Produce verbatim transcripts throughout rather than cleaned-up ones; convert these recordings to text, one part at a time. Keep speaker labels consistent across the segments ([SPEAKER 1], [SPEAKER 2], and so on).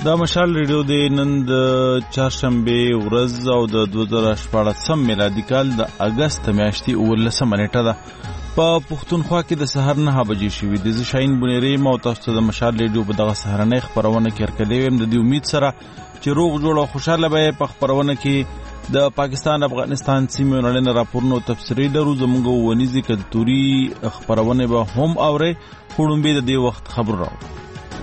[SPEAKER 1] دا مشال ریډیو د نن د چهارشنبه ورځ او د دوه زره شپاړسم میلادي کال د اګست میاشتې اوولسمه نیټه ده. په پښتونخوا کې د سحر نهه بجې شوي دي. زه شاهین بونیری ما تاسو ته د مشال ریډیو په دغه سهارنۍ خپرونه کې هرکلی ویم د دې امید سره چې روغ جوړ او خوشحاله به په خپرونه کې د پاکستان افغانستان سیمې نړۍ راپورونو تفسیري لرو. زموږ ونیزي کلتوري خپرونه به هم اورئ. خو لومبې د دې وخت خبر راوړو.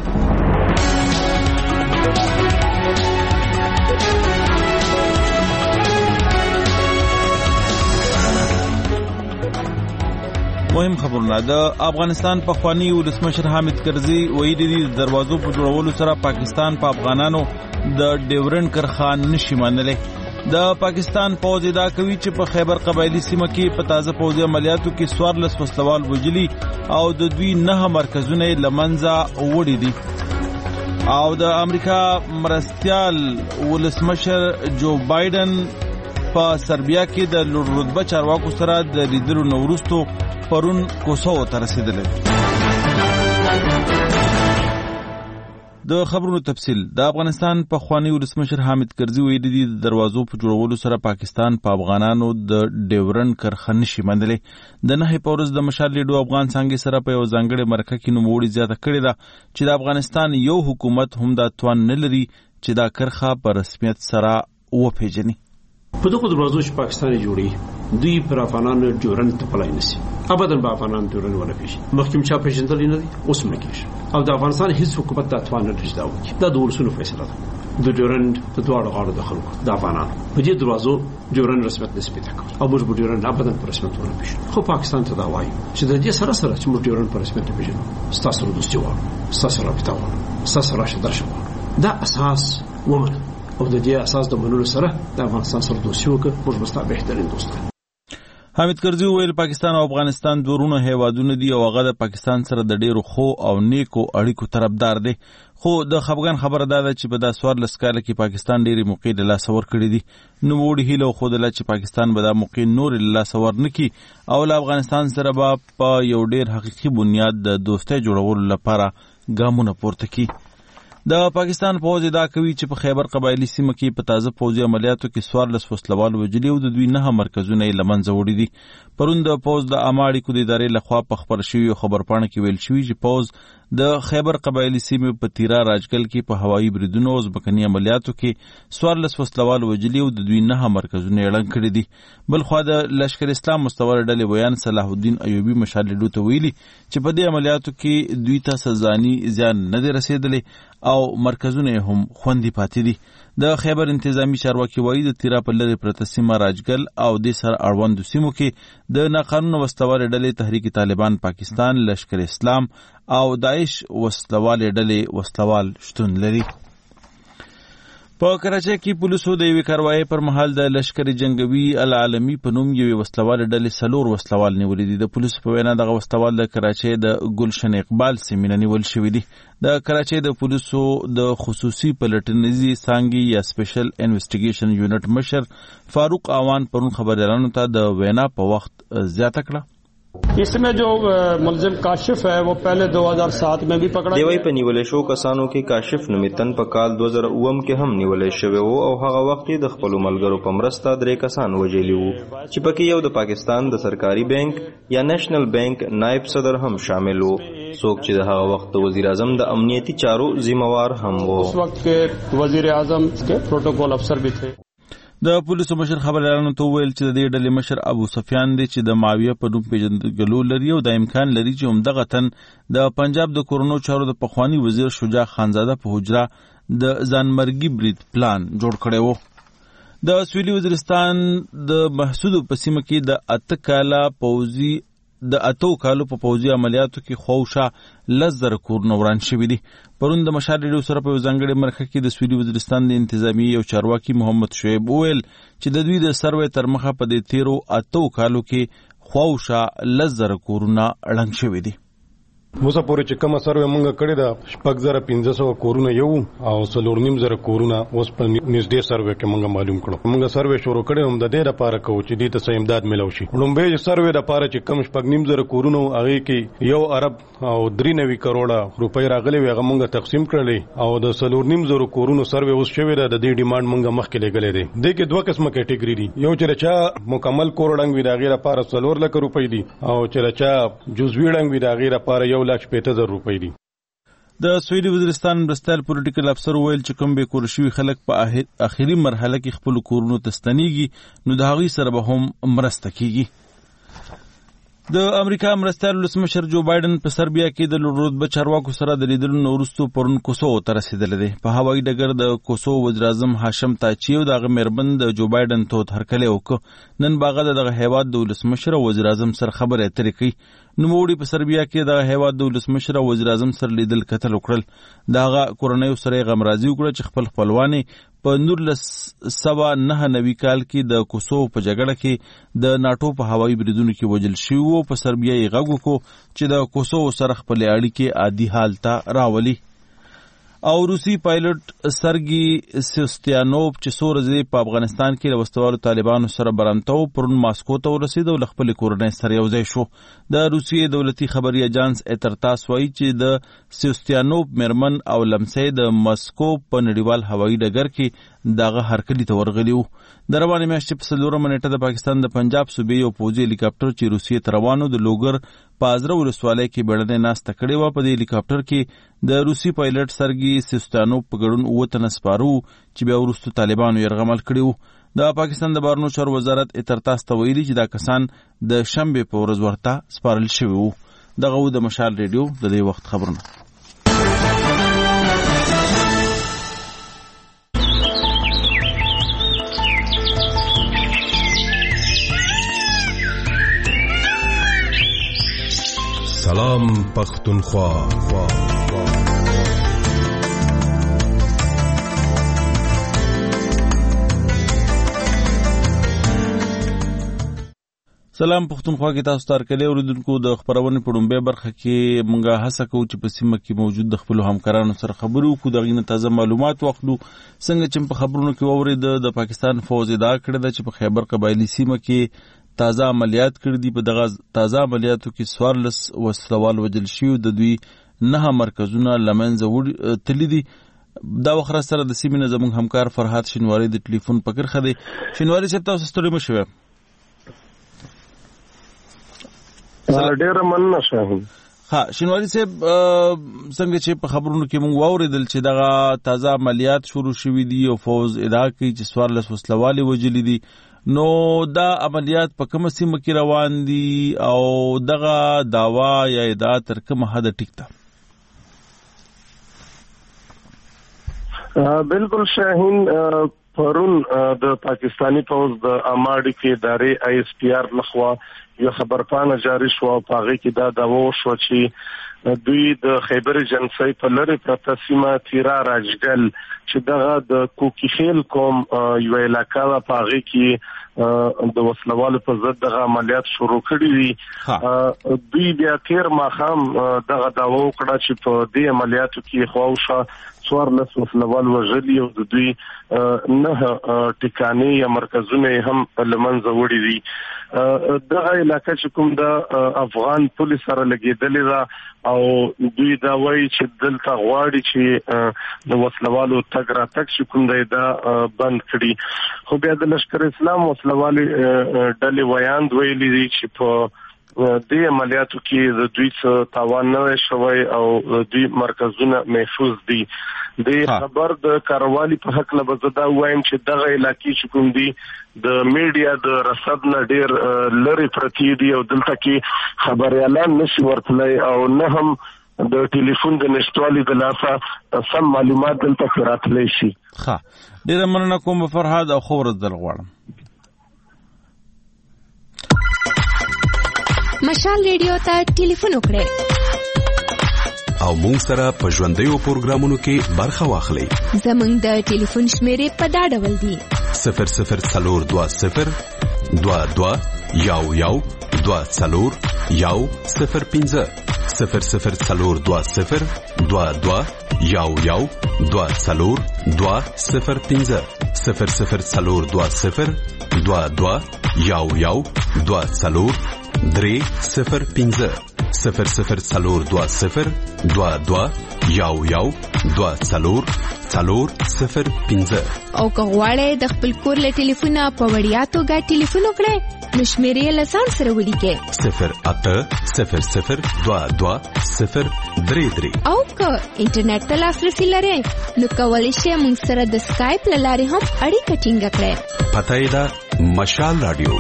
[SPEAKER 1] مهم خبرونه. د افغانستان پخوانی ولسمشر حامد کرزي ویلي دي د دروازو په جوړولو سره پاکستان په پا افغانانو د ډیورنډ کرښه نشي منلی. د پاکستان پوځ ادعا کوي چې په خیبر قبایلی سیمه کې په تازه پوځي عملیاتو کې څوارلس وسلوال وژلي او د دوی نهه مرکزونه له منځه وړي دي. او د امریکا مرستیال ولسمشر جو بایدن په سربیا کې د لوړ رتبه چارواکو سره د لیدلو نه وروستو پرون کوسوو ته رسیدلی. د خبرونو تفصیل. د افغانستان پخوانی ولسمشر حامد کرزي ویلي دي د دروازو په جوړولو سره پاکستان په پا افغانانو د ډیورنډ کرښه نشي منلی. د نهې په ورځ د مشال ریډیو افغان څانګې سره په یو ځانګړې مرکه کې نوموړي زیاته کړې ده چې د افغانستان یو حکومت هم دا توان نه لري چې دا کرښه په رسمیت سره وپیژني.
[SPEAKER 2] په دغه دروازو چې پاکستان جوړي دوی پر افغانانو ډیورنډ ته پلای نسی ابدا به افغانان ډیورنډ ونه پیژني. مخکې چا پیژندل نه دي اوس هم نه کېږي او د افغانستان هیڅ حکومت دا توان نه لري دا وکړي. دا د ولسونو فیصله ده. د ډیورنډ د دواړو غاړو د خلکو د افغانانو په دې دروازو ډیورنډ رسمیت نسبت کوي او موږ به ډیورنډ ابدا په رسمیت ونه پیژنو. خو پاکستان ته دا وایي چې د دې سره سره چې موږ ډیورنډ په رسمیت پیژنو ستاسو سره دوستي وکړو ستاسو سره رابطه وکړو ستاسو سره راشه درشه دا اساس ومنه او د دې اساس د منلو سره د افغانستان سره دوستي وکړو. موږ به ستاسو بهترین دوست یو.
[SPEAKER 1] حامد کرزي وویل پاکستان او افغانستان دورونه هیوادونه دي او هغه د پاکستان سره د ډیرو خو او نیکو اړیکو طرفدار دی. خو د خفګان خبره دا ده چې په دا څوارلس کاله کې پاکستان ډیرې موقع له لاسه ورکړې دي. نوموړي هیله وښودله چې پاکستان به دا موقع نورې له لاسه ورنکړي او له افغانستان سره به په یو ډیر حقیقي بنیاد د دوستۍ جوړولو لپاره ګامونه پورته کړي. د پاکستان پوځ ادعا کوي چې په خیبر قبایلی سیمه کې په تازه پوځي عملیاتو کې څوارلس وسلوال وژلي او د دوی نهه مرکزونه یې له منځه وړي دي. پرون د پوځ د عامه اړیکو د ادارې لخوا په خپره شوي خبرپاڼه کې ویل شوي چې پوځ د خیبر قبایلی سیمې په تیرا راجګل کې په هوایي بریدونو او ځمکني عملیاتو کې څوارلس وسلوال وژلي او د دوی نهه مرکزونه یې ړنګ کړي دي. بل خوا د لشکر اسلام مستوره ډلې ویان صلاح الدین ایوبي مشال ریډیو ته ویلي چې په دې عملیاتو کې دوی ته ځاني زیان نه دی رسېدلی او مرکزونه هم خوندي پاتې دي. د خیبر انتظامی چارواکي وایي د تیرا په لرې پرته سیمه راجګل او د سره اړوندو سیمو کې د ناقانونه وسلوالې ډلې تحریک طالبان پاکستان، لشکر اسلام او داعش وسلوالې ډلې وسلوال شتون لري. په کراچۍ کې پولیسو د یوې کاروایۍ پر مهال د لشکر جنگوي العالمي په نوم یوې وسلوالې ډلې څلور وسلوال نیولي دي. د پولیسو په وینا دغه وسلوال د کراچۍ د ګلشن اقبال سیمې نه نیول شوي دي. د کراچۍ د پولیسو د خصوصي پلټنیزي څانګې یا سپیشل انویسټیګیشن یونټ مشر فاروق آوان پرون خبريالانو ته د وینا په وخت زیاته کړه.
[SPEAKER 3] इसमें जो मुलजिम काशिफ है वो पहले दो हज़ार सात में भी पकड़ा
[SPEAKER 4] دیوی په نیولې شو کسانو کې کاشف نومیتن په کال دو زره اووم کې هم نیولې شوی وو او هغه وخت د خپل ملګرو په مرسته درې کسان وژلي وو چې پکې یو د پاکستان د سرکاري بانک یا نېشنل بانک نائب صدر هم شامل وو څوک چې د هغه وخت وزیر اعظم د امنیتي چارو ذمہوار هم وو.
[SPEAKER 3] اس وخت کې وزیر اعظم کے پروتوکول افسر بھی تھے.
[SPEAKER 1] د پولیسو مشر خبريالانو ته ویل چې د دې ډلې مشر ابو سفیان دی چې د معاویه په نوم پیژندګلو لري او د امکان لري چې همدغه تن د پنجاب د کورونو چارو د پخوانی وزیر شجاع خانزاده په حجره د ځانمرګي برید پلان جوړ کړی وو. د سویلي وزیرستان د محسودو په سیمه کې د اته کاله پوځي د اتو کالو په پوځي عملیاتو کې خوشا لزر کورونه وران شوي دي. پرون د مشال ریډیو سره په ځانګړې مرکه کې د سویلي وزیرستان د انتظامی او چارواکي محمد شعیب وویل چې د دوی د سروې تر مخه په دې تیرو اتو کالو کې خوشا لزر کورونه ړنګ شوي دي.
[SPEAKER 5] موسه پورې چې کومه سروې مونږ کړې ده شپږ زره پنځه سوه کورونه یو او څلور نیم زره کورونه اوس په نږدې سروې کې مونږ معلوم کړو. مونږ سروې شروع کړې هم د دې لپاره کوو چې دې ته څه امداد ملو شي. لومبۍ سروې لپاره چې کم شپږ نیم زره کورونه هغه کې یو ارب او درې نوي کروڑه روپۍ راغلي وي، هغه مونږ تقسیم کړلې او د څلور نیم زره کورونو سروې اوس شوې ده. د دې ډیماند مونږ مخکې لګلې ده. دې کې دوه قسمه کټګوري دي، یو چې رچا مکمل کور ډنګ وي دا غیر لپاره څلور لک روپۍ دي او چې رچا جزوي ډنګ وي دا غیر لپاره یو لک شپږ زره روپۍ دي.
[SPEAKER 1] د سویلي وزیرستان مرستیال پولیټیکل افسر ویل چې کوم به کور شوي خلک په اخیری مرحله کې خپل کورونو ته ستنېږي نو د هغوی سره به هم مرسته کیږي. د امریکا مرستیال ولسمشر جو بایدن په سربیا کې د رتبه چارواکو سره د لیدلو نه وروسته پرون کوسوو ته رسېدلی دی. په هوایي ډګر د کوسوو وزیراعظم هاشم تاچي او د هغه مېرمن د جو بایدن تود هرکلی وکړ. نن به هغه د دغه هیواد د ولسمشر او وزیراعظم سره خبرې اترې کوي. نوموړي په سربیا کې د هیواد د ولسمشر او وزیراعظم سره لیدل کتل وکړل. د هغه کورنیو سره یې غمرازي وکړه چې خپل خپلوان په نولس سوه نهه نوي کال کې د کوسوو په جګړه کې د ناټو په هوایي بریدونو کې وژل شوي وو. په سربیا یې غږ وکړو چې د کوسوو سره خپلې اړیکې عادي حال ته راولي. او روسي پایلټ سرګي سیوستیانوف چې څو ورځې په افغانستان کې له وسوالو طالبانو سره برمته و پرون ماسکو ته ورسېد او له خپلې کورنۍ سره یوځای شو. د روسیې دولتي خبري اجانس اترتاس وایي چې د سیوستیانوف مېرمن او لمسی د مسکو په نړیوال هوایي ډګر کې دغه هرکلي ته ورغلي وو. د روانې میاشتې په څلورمه نیټه د پاکستان د پنجاب صوبې یو پوځي هلیکاپټر چې روسیې ته روان و د لوګر په ازره ولسوالۍ کې بیړنۍ ناسته کړې وه. په دې هلیکاپټر کې د روسي پایلټ سرګي سیوستیانوف په ګډون اووه تنه سپاره وو چې بیا وروسته طالبانو یرغمل کړي وو. د پاکستان د بهرنیو چارو وزارت اترتاس ته ویلي چې دا کسان د شنبې په ورځ ورته سپارل شوي وو. دغه و د مشال ریډیو د دې وخت خبرونه.
[SPEAKER 6] سلام پختونخوا.
[SPEAKER 1] سلام پختونخوا کې تاسو ته هرکلی اورېدونکو. د خپرونې په ډومبۍ برخه کې موږ هڅه کوو چې په سیمه کې موجود د خپلو همکارانو سره خبرې وکړو، د هغې نه تازه معلومات واخلو. څنګه چې په خبرونو کې واورېده د پاکستان فوج ادعا کړې ده چې په خیبر قبایلي سیمه کې تازه عملیات کړي دي. په دغه تازه عملیاتو کې څوارلس وسلوال وژل شوي، د دوی نهه مرکزونه له منځه تللي دي. دا وخت سره د سیمې نه زموږ همکار فرحات شینواري د ټلیفون په کرښه دی. شینواري صاحب تاسو ستړي مه شوئ.
[SPEAKER 7] ډېره مننه شاهین.
[SPEAKER 1] ها شینواري صاحب څنګه چې په خبرونو کې موږ واورېدل چې دغه تازه عملیات شروع شوي دي او فوج ادعا کوي چې څوارلس وسلوال وژلي دي، نو دا عملیات په کومه سیمه کې روان دي او دغه دعوا یا ادعا تر کومه حده ټیک ده؟
[SPEAKER 7] بالکل شاهین، پرون د پاکستانی فوج د اماډي کې ادارې آی اس پی آر لخوا یو خبرپاڼه جاری شو او په هغې کې دا دعوا وشوه چې دوی د خیبر جنسۍ په لرې پرته سیمه تیرا راجګل چې دغه د کوکي خیل قوم یو علاقه ده، په هغې کې د وسلوالو په ضد دغه عملیات شروع کړي دي. دوی بیا تیر ماښام دغه دعوا وکړه چې په دې عملیاتو کې خواوشا څوارلس وسلوال وژلي او د دوی نه ټکانې یا مرکزونه هم له منځه وړي دي. دغه علاقه چې کوم د افغان پولیس سره لګېدلې ده او دوی دا وایي چې دلته غواړي چې د وسلوالو تګ راتګ چې کوم دی دا بند کړي. خو بیا د لشکر اسلام وسلوالې ډلې ویاند ویلي دي چې په دې عملیاتو کې د دوی څه تاوان نه دی شوی او دوی مرکزونه محفوظ دي. د خبر د کاروالي په حق له به زه دا ووایم چې دغه علاقې چې کوم دي د میډیا د رصد نه ډېر لرې پرتې دي او دلته کې خبریالان نشي ورتلی او نه هم د ټلیفون د نشتوالي د لاسه سم معلومات دلته کې راتلی شي.
[SPEAKER 1] ښه، ډېره مننه کوم فرهاد او ښه ورځ در غواړم.
[SPEAKER 8] مشال ریډیو ته ټلیفون وکړئ
[SPEAKER 6] او مونږ سره په ژوندیو پروګرامونو کې برخه واخلئ.
[SPEAKER 8] زمونږ د ټلیفون شمیرې په دا ډول دي:
[SPEAKER 6] صفر صفر څلور دوه صفر دوه دوه یو یو دوه څلور یو صفر پنځه صفر صفر څلور دوه صفر دوه دوه یو یو دوه څلور دوه صفر پنځه صفر صفر څلور دوه صفر دوه دوه یو یو دوه څلور درې صفر پنځه صفر صفر څلور دوه صفر دوه دوه یو یو دوه څلور څلور صفر پنځه.
[SPEAKER 8] او که غواړئ د خپل کور له ټلیفونه په وړیا توګه ټلیفون وکړئ نو شمیرې یې له ځان سره ولیکئ
[SPEAKER 6] صفر اته صفر صفر دوه دوه صفر درې درې.
[SPEAKER 8] او که انټرنیټ ته لاسرسي لرئ نو کولی شئ موږ سره د سکایپ له لارې هم اړیکه ټینګه کړئ.
[SPEAKER 6] پته یې ده مشال راډیو.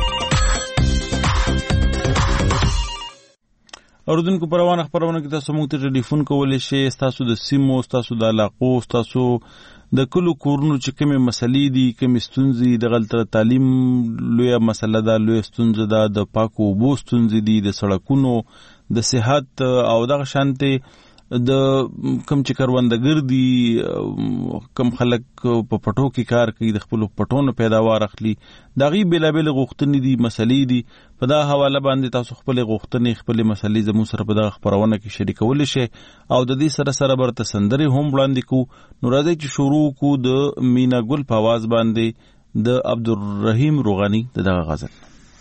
[SPEAKER 1] اوردونکو په روانه خبرونه کې تاسو موږ ته ټلیفون کولی شئ. تاسو د سیمو، تاسو د علاقو، تاسو د کلو کورونو چې کومې مسلې دي، کومې ستونزې د غلطه تعلیم لویه مسله ده، لویه ستونزه ده، د پاکو اوبو ستونزې دي، د سړکونو، د صحت او دغه شانتې د کم چې کروندګر دي، کم خلک په پټو کې کار کوي، د خپل پټونو پیداوار اخلي، دغه بیلابل غوښتنې دي، مسلې دي. په دا حواله باندې تاسو خپل غوښتنې، خپل مسلې زموږ سره په دغه خبرونه کې شریکولی شئ او د دې سره سره برته سندرې هم وړاندې کوو. نو راځئ چې شروع کوو د مینا ګل په आवाज باندې د عبدالرحیم روغانی دغه غزل.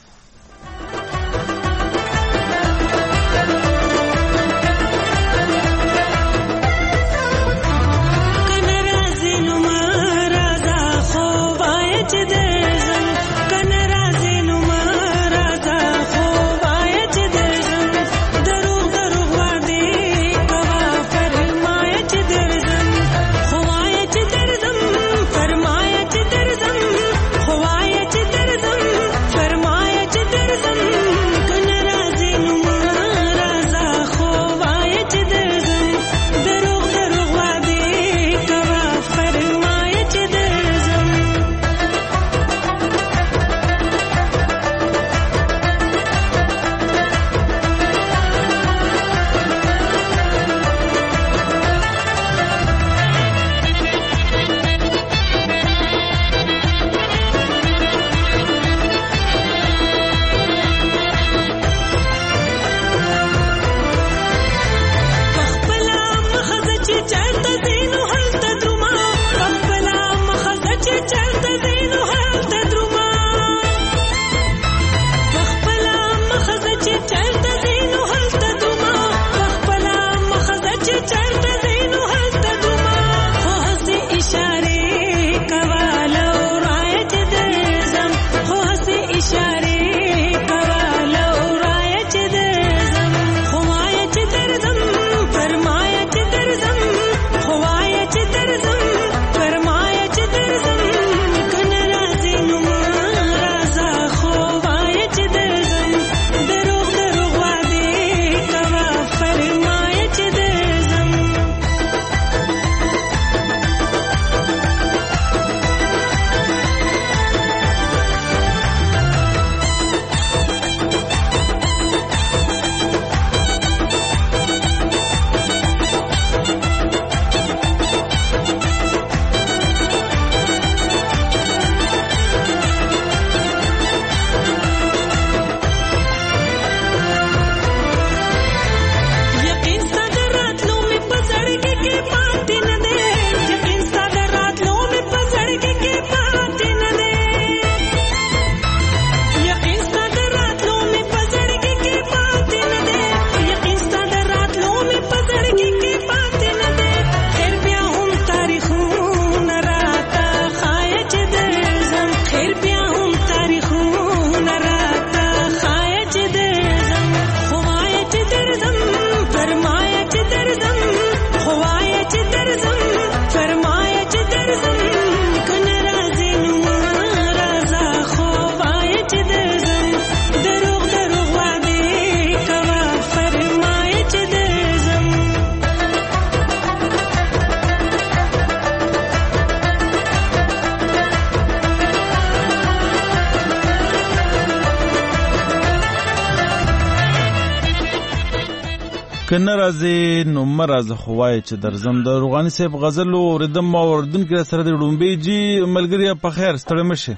[SPEAKER 1] کنه راځي نو مرزه خوای چې درزم د روغانی صاحب غزل او ردم اوردن کې سره د ډومبي جی ملګری په خیر ستړي مشه.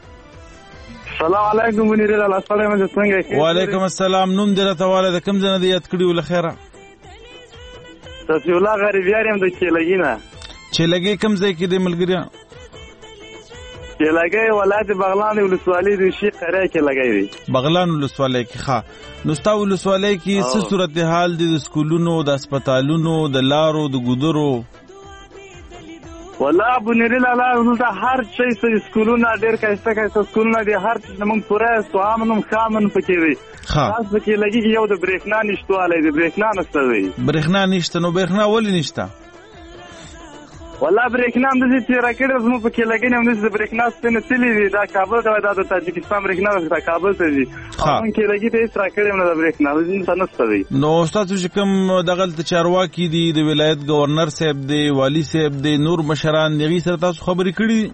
[SPEAKER 9] السلام علیکم منیر الله السلام علیکم څنګه یې؟
[SPEAKER 1] وعلیکم السلام. نوم دې راته واله د کوم ځای نه یاد کړی ول خیره؟
[SPEAKER 9] صفی الله غریبیار یم د کېلګي نه.
[SPEAKER 1] کېلګي کوم ځای کې دی ملګریا؟
[SPEAKER 9] کېلګي ولایت بغلان ولسوالۍ د شي قریه کې لګی دی.
[SPEAKER 1] بغلان ولسوالۍ کې. ښه، نو ستا ولسوالۍ کې څه صورتحال دی د سکولونو، د هسپتالونو، د لارو، د ګودرو؟
[SPEAKER 9] والله ابو نری لالا دلته هر شي څه سکولونه ډېر ښایسته ښایسته سکولونه دي، هر څه زموږ پوره سوامن هم خامن پکې دی. خاص پکې لګي یو د برېښنا نشتوالی دی، برېښنا نشته دی.
[SPEAKER 1] برېښنا نشته، نو برېښنا ولې نشته؟
[SPEAKER 9] والله برېښنا هم داسې تېره کړې ده زموږ په کېلګي نه همداسې د برېښنا ستنې تللې دي، دا کابل ته دا د تاجکستان برېښنا ده کابل ته ځي، هم کېلګي ته هېڅ راکړې هم نه ده برېښنا، دلته نشته دی.
[SPEAKER 1] نو ستاسو چې کوم دغلته چارواکي دي، د ولایت ګورنر صاحب دی، والي صاحب دی، نور مشران د هغوی سره تاسو خبرې کړي دي؟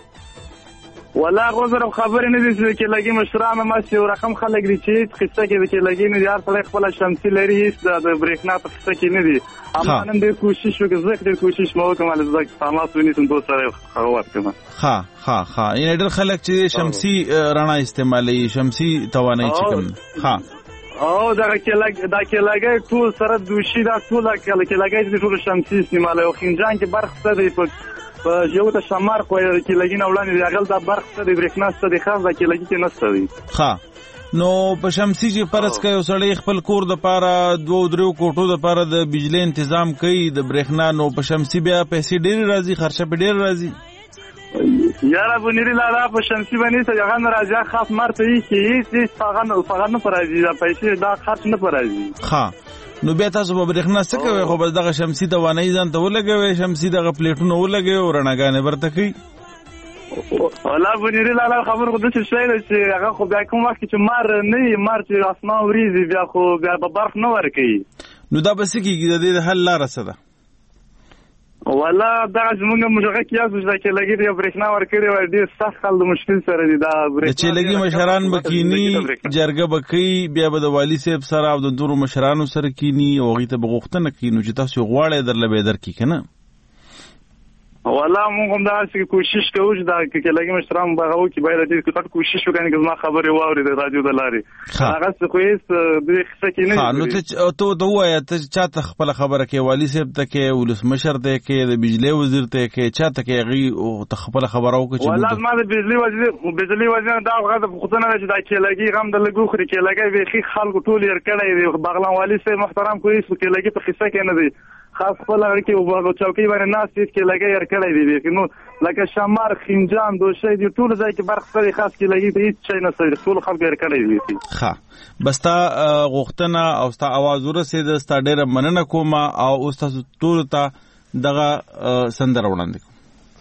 [SPEAKER 9] والله هغو سره خبرې نه دي چې د کېلګي مشران هماسې یو رقم خلک دي چې هېڅ قصه کې د کېلګي نه دي، هر سړی خپله شمسي لري، هېڅ د برېښنا په قصه کې نه دي. اما نن ډېر کوشش وکړو، زه ډېر کوشش مې وکړم چې زه تماس ونیسم دوست سره هغه ورکړم.
[SPEAKER 1] ښه ښه ښه، یعنې ډېر خلک چې شمسي رڼا استعمالوي، شمسي توانایي چې کوم. ښه،
[SPEAKER 9] او دغه کېلګي دا کېلګي ټول سره دوشي دا ټول کېلګي چې ټول شمسي استعمالوي، او خنجان کې برق څه دی په په یو ته شمار خو کېلګي نه وړاندې دی، هغه دا برق څه دی، برېښنا څه دی، خاص دا کېلګي کې نشته دی.
[SPEAKER 1] ښه، نو په شمسي چې فرض کړئ یو سړی خپل کور دپاره دوو دریو کوټو دپاره د بجلۍ تنظیم کوي د برېښنا، نو په شمسي بیا پیسې ډېرې راځي، خرچه پې ډېره راځي؟
[SPEAKER 9] یاره ابو نری لالا په شمسي باندې ته هغه نه راځي، خاص مار ته یې چې هېڅ هېڅ هغه نه په راځي، دا پیسې دا خرچ نه په راځي.
[SPEAKER 1] ښه، نو بیا تاسو په برېښنا څه کوئ؟ خو بس دغه شمسي توانایي ځان ته ولګوئ، شمسي دغه پلیټونه ولګوئ او رڼاګانې برته کوي.
[SPEAKER 9] والله ابو نری لالا خبر خو داسې شی دی چې هغه خو بیا کوم وخت چې مار نه وي، مار چې اسمان وریځي بیا خو بیا به برق نه ورکوي.
[SPEAKER 1] نو دا به څه کېږي؟ د دې د حل لاره څه ده؟
[SPEAKER 9] والله دغه زمونږ مشغه کیاس چې کېلګي ته برېښنا ورکړې وای، ډېر سخت حال د مشکل سره دی. دا
[SPEAKER 1] د کېلګي مشران به کینی، جرګه به کوي، بیا به د والي صاحب سره او د نورو مشرانو سره کینی او هغوی ته به غوښتنه کوي، نو چې تاسو یې غواړئ درله به یې درکړي که نه؟
[SPEAKER 9] والله موږ هم داسې کوشش کوو چې دا کېلګي مشران به هغه وکړي، باید ډېر کټ کوشش وکړي که زما خبرې واوري د راډیو د لارې، هغسې خو هېڅ دې قصه کې نه دي.
[SPEAKER 1] نو ته ته ووایه، ته چا ته خپله خبره کوې؟ والي صاحب ته کوې، ولسمشر ته یې کوې، د بجلۍ وزیر ته یې کوې، چا ته کوې هغوی ته خپله خبره وکړه؟
[SPEAKER 9] والله زما د بجلۍ وزیر بجلۍ وزیر دا هغه پوښتنه ده چې دا کېلګي غم د لږ وخوري، کېلګي بیخي خلکو ټول یې کړی دی، بغلان والي صاحب محترم خو هېڅ کېلګي په قصه کې نه دی، خاص خپل هغه کې په چوکۍ باندې ناست هېڅ کېلګي یې کړی دی، نو لکه شمار، خنجان، دوشۍ دی ټول ځای کې برق سره خاص کېلګي ته هېڅ شی نشته دی، ټول خلکو یې کړی دی.
[SPEAKER 1] ښه، بس ستا غوښتنه او ستا اواز ورسېده، ستا ډېره مننه کوم او اوس تاسو ټولو ته دغه سندره وړاندې کوم.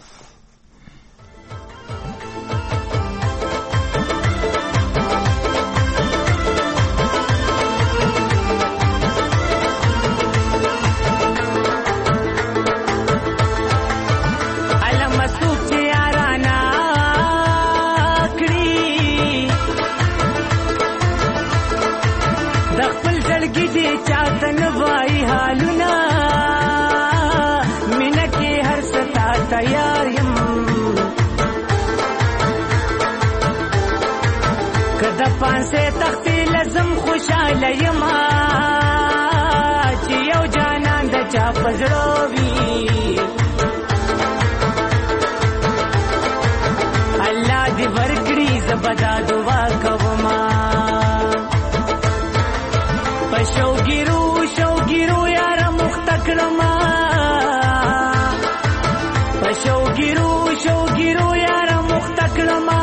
[SPEAKER 10] پانسه تختی لازم خوشاله یما چې یو جانان د چا پزړو وي، الله دې ورکړي زبدا دعا کوما، پښو ګیرو شو ګیرو یار مختکړما، پښو ګیرو شو ګیرو یار مختکړما،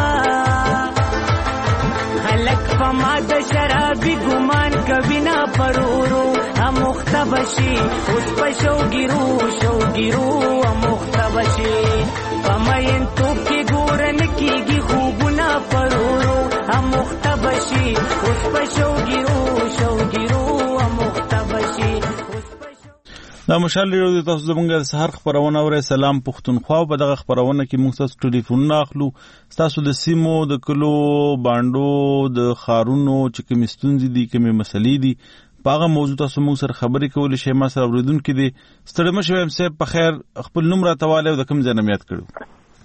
[SPEAKER 10] فما د شرابي ګمان کوي نه پرورو هم مختبشي، اوس په شوګیرو شوګیرو هم مختبشي، پماین تو کې ګورن کېږي خوبونه پرورو هم مختبشي، اوس په شوګیرو شوګیرو هم مختبشي.
[SPEAKER 1] دا مشال ریډیو د تاسو زموږ د سهار خپرونه اورئ. سلام پښتونخوا. په دغه خپرونه کې موږ تاسو ټلیفونونه اخلو، تاسو د سیمو، د کلو، بانډو، د ښارونو چې کومې ستونزې دي، کومې مسلې دي، په هغه موضوع تاسو موږ سره خبرې کولی شئ. ما سره اورېدونکي دي. ستړی مه شئ صاحب، په خیر خپل نوم راته وایئ او د کوم ځای نه مې یاد کړو؟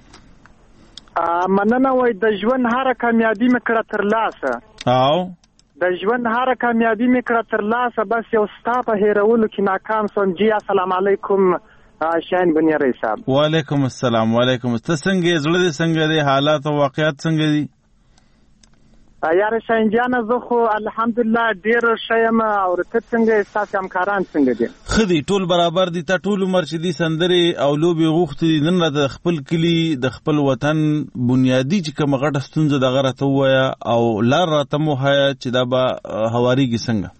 [SPEAKER 11] مننه. وایي د ژوند هره کامیابي مې کړه ترلاسه،
[SPEAKER 1] او
[SPEAKER 11] د ژوند هر کامیابی مې کړه تر لاسه بس یو ستا په هیرولو کې ناکام سوم. جی السلام علیکم شاهین بنیری صاحب.
[SPEAKER 1] وعلیکم السلام. وعلیکم. ته څنګه زړه دې څنګه دی؟ حالات او واقعیت څنګه دي؟
[SPEAKER 11] یار شاهین جان زه خو الحمدلله ډیر ښه یم. او ته څنګه ستاسو همکاران څنګه دي؟ ښه
[SPEAKER 1] دي ټول برابر دي. ته ټول عمر چې دي سندرې او لوبې غوښتې دي. نن راته د خپل کلي د خپل وطن بنیادي چې کومه غټه ستونزه دغه راته ووایه او لار راته مو وښایه چې دا به هوارېږي څنګه؟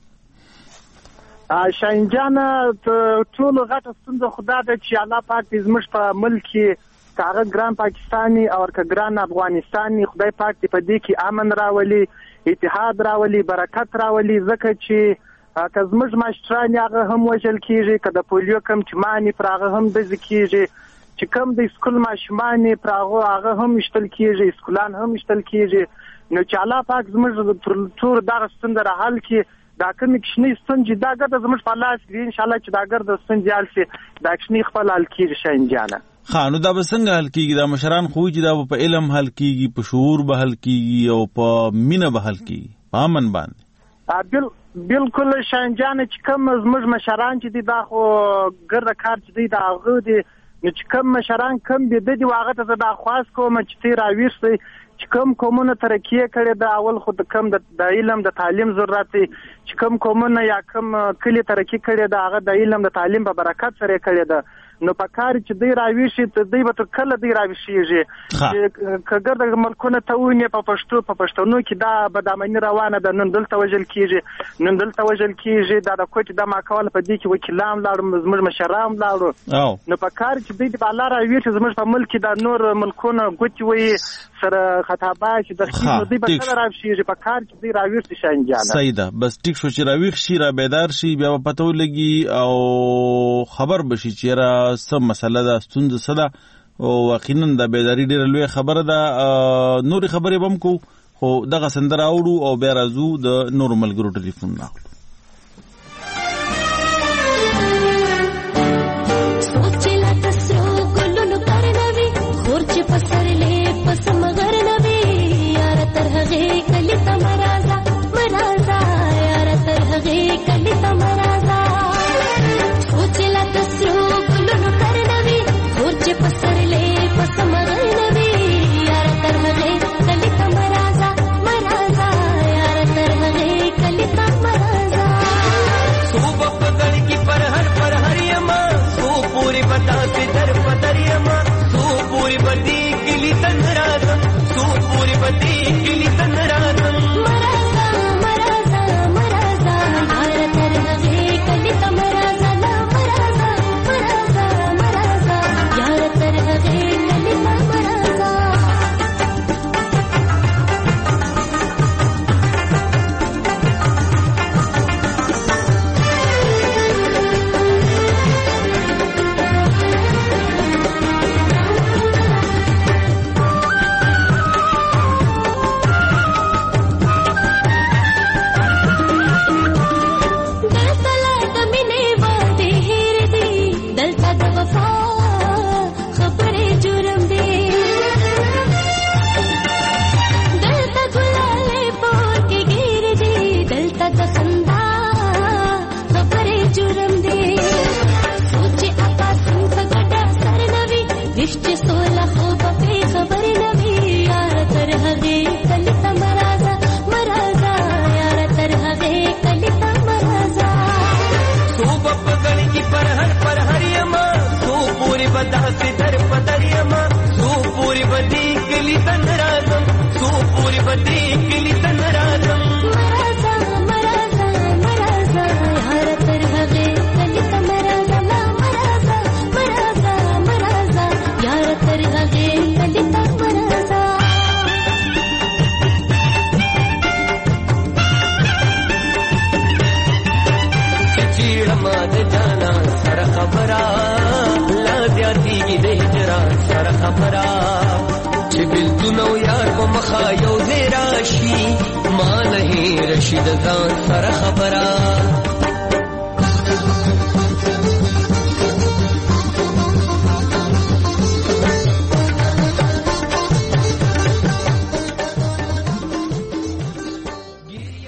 [SPEAKER 11] شاهین جان ټولو غټه ستونزه خو دا ده چې الله پاک دې زموږ په ملک کې هغه ګران پاکستاني او که ګران افغانستاني خدای پاک دې په دې کې امن راولي، اتحاد راولي، برکت راولي. ځکه چې که زموږ ماشټران هغه هم وژل کېږي، که د پولیو کم چمانې پر هغه هم ډزې کېږي، چې کم د سکول ماشومانې پر هغه هغه هم ویشتل کېږي، سکولان هم ویشتل کېږي. نو چې الله پاک زموږ تر ټول دغه ستونزه را حل کړي، دا کومې کوچنۍ ستونزې دا ګرده زموږ په لاس کې دي. انشاءالله چې دا ګرده ستونزې حل شي، دا کوچنۍ خپل حل کېږي. شاهین جانه
[SPEAKER 1] ښه نو دا به څنګه حل کېږي؟ دا مشران خو چې دا به په علم حل کېږي، په شعور به حل کېږي او په مینه به حل کېږي، په امن باندې.
[SPEAKER 11] بالکل شاهین جانه چې کوم زموږ مشران چې دي دا خو ګرده کار چې دی دا هغه دی. نو چې کوم مشران کوم دي د دې هغه ته زه دا خواست کوم چې ته راویښتئ چې کوم قومونه ترقي کړي د اول خو د کم د علم د تعلیم ضرورت دی. چې کوم قومونه یا کوم کلی ترقي کړي د هغه د علم د تعلیم په برکت سره کړي ده. نو په کار چې دی راویشي ته دی به تر کله دی راویشيږي چې کګر د ملکونه ته ونی په پښتو په پښتنو کې دا بدامنی روانه ده. نن دلته وجل کیږي، نن دلته وجل کیږي. دا د کوټ د ماکول په دې کې وکیلان لاړو، زموږ مشران لاړو. نو په کار چې دی د الله راویشي زموږ په ملک د نور ملکونه ګوتی وي سره خطابه چې د خېمو دی په سره راویشي. په کار چې دی راویشي شاهین جان
[SPEAKER 1] سیده بس ټیک شو چې راویښ شي، را بیدار شي، بیا په پتو لګي او خبر بشي چې را سم مسله ده، ستونزه څه ده. او واقعا د بیداری ډېره لویه خبره ده. نورې خبرې به هم کوو خو دغه سندره اورو او بیا راځو د نورو ملګرو ټلیفون راخلو.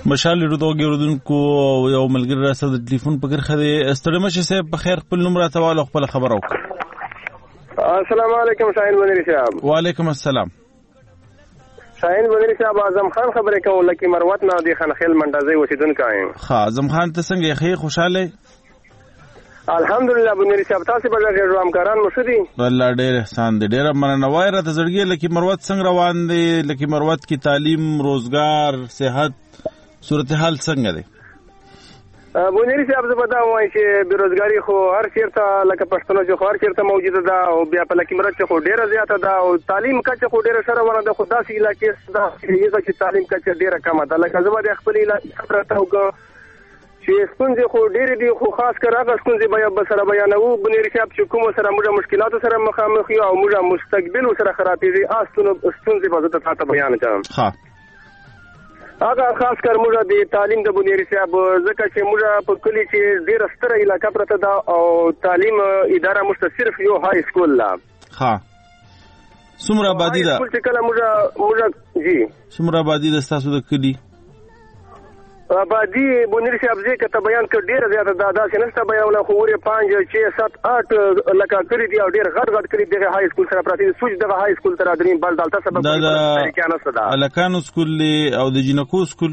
[SPEAKER 1] مشال رودوګي رودونکو یو ملګری را سره د ټلیفون په کرخه دی. ستړي مشه صاحب په خیر خپل نوم راته واله خپل خبر او
[SPEAKER 12] السلام علیکم شاهین بنری صاحب.
[SPEAKER 1] وعلیکم السلام
[SPEAKER 12] شاهین بنری صاحب. اعظم خان خبرې کوم لکه مروت نه دی خنخیل منډازي اوسیدونکو یم.
[SPEAKER 1] ها اعظم خان ته څنګه یې خوشاله؟
[SPEAKER 12] الحمدلله بنری صاحب. تاسو به ډېر همکاران مو شدي؟
[SPEAKER 1] والله ډېر احسان دی. ډېر مننه. وای راته زړګي لکه مروت څنګه روان دی؟ لکه مروت کی تعلیم، روزګار، صحت صورتحال څنګه دی؟
[SPEAKER 12] بنری صاحب زه به دا وایم چې بیروزګاري خو هر چېرته لکه پښتنو چې خو هر چېرته موجوده ده او بیا په لکه مرچ خو ډېره زیاته ده او تعلیم کچه خو ډېره ښه روانه ده. خو داسې علاقې ده چې تعلیم کچه ډېره کمه ده. لکه زه به د خپلې علاقې پرته وکړم چې ستونزې خو ډېرې دي، خو خاص کر هغه ستونزې به سره بیانوو بنری صاحب چې کومو سره موږ مشکلاتو سره مخامخ یو او موږ مستقبل سره خرابېږي هغه ستونزې به زه تاسو ته بیان کړم. هغه خاص کر موږ د تعلیم د بنری صاحب ځکه چې موږ په کلي کې ډېره ستره علاقه پرته ده او تعلیم اداره موږ صرف یو های سکول لا.
[SPEAKER 1] ها څومره آبادي ده؟
[SPEAKER 12] سکول چې کله موږ موږ جی
[SPEAKER 1] څومره آبادي ده ستاسو د کلي؟
[SPEAKER 12] آبادی بنری صاحب زه کته بیان کړ ډیره زیاته ده. داسې نشته بیانونه خو ورې پنځه چھ سات آټ لکه کړي دي او ډېر غټ غټ کړي دغه های سکول سره پراته دي. سوچ دغه های سکول تر دریم بل دالته سبب
[SPEAKER 1] د الکانو سکول او د جنکو سکول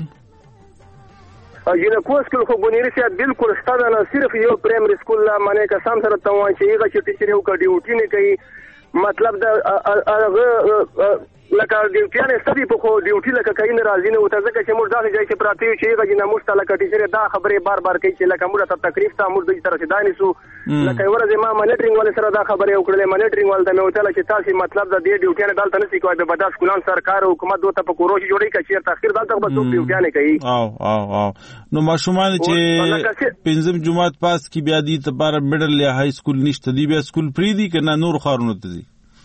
[SPEAKER 12] جنکو سکول خو بنری صاحب بالکل ستاسو نه صرف یو پرایمری سکول لا معنی قسم سره ته وایي چې هغه چې ټیچر یو کډ ډیوټي نه کوي مطلب دا هغه لکه ډیوټیانه ستدي په خو ډیوټي لکه کین راځي نه وته ځکه چې موږ داسې ځای کې پراته یو چې هغه جنا مشته لکه ټیچر دا خبره بار بار کوي چې لکه موږ ته تکلیف ته موږ د طرف دانی سو لکه ورځ ما مانیټرینګ ول سره دا خبره وکړلې. مانیټرینګ ول د مې وته چې تاسو مطلب د دې ډیوټیانه دالته نسی کوي به بداس کولان سرکار حکومت دوته په کوروش جوړی کچیر تاخير دالته به څوک ډیوټیانه کوي.
[SPEAKER 1] او او او نو ماشومان چې پنځم جمعات پاس کی بیا دي تبار میډل یا های سکول نشته دی بیا سکول پری دی کنه نور خارونه ته دي.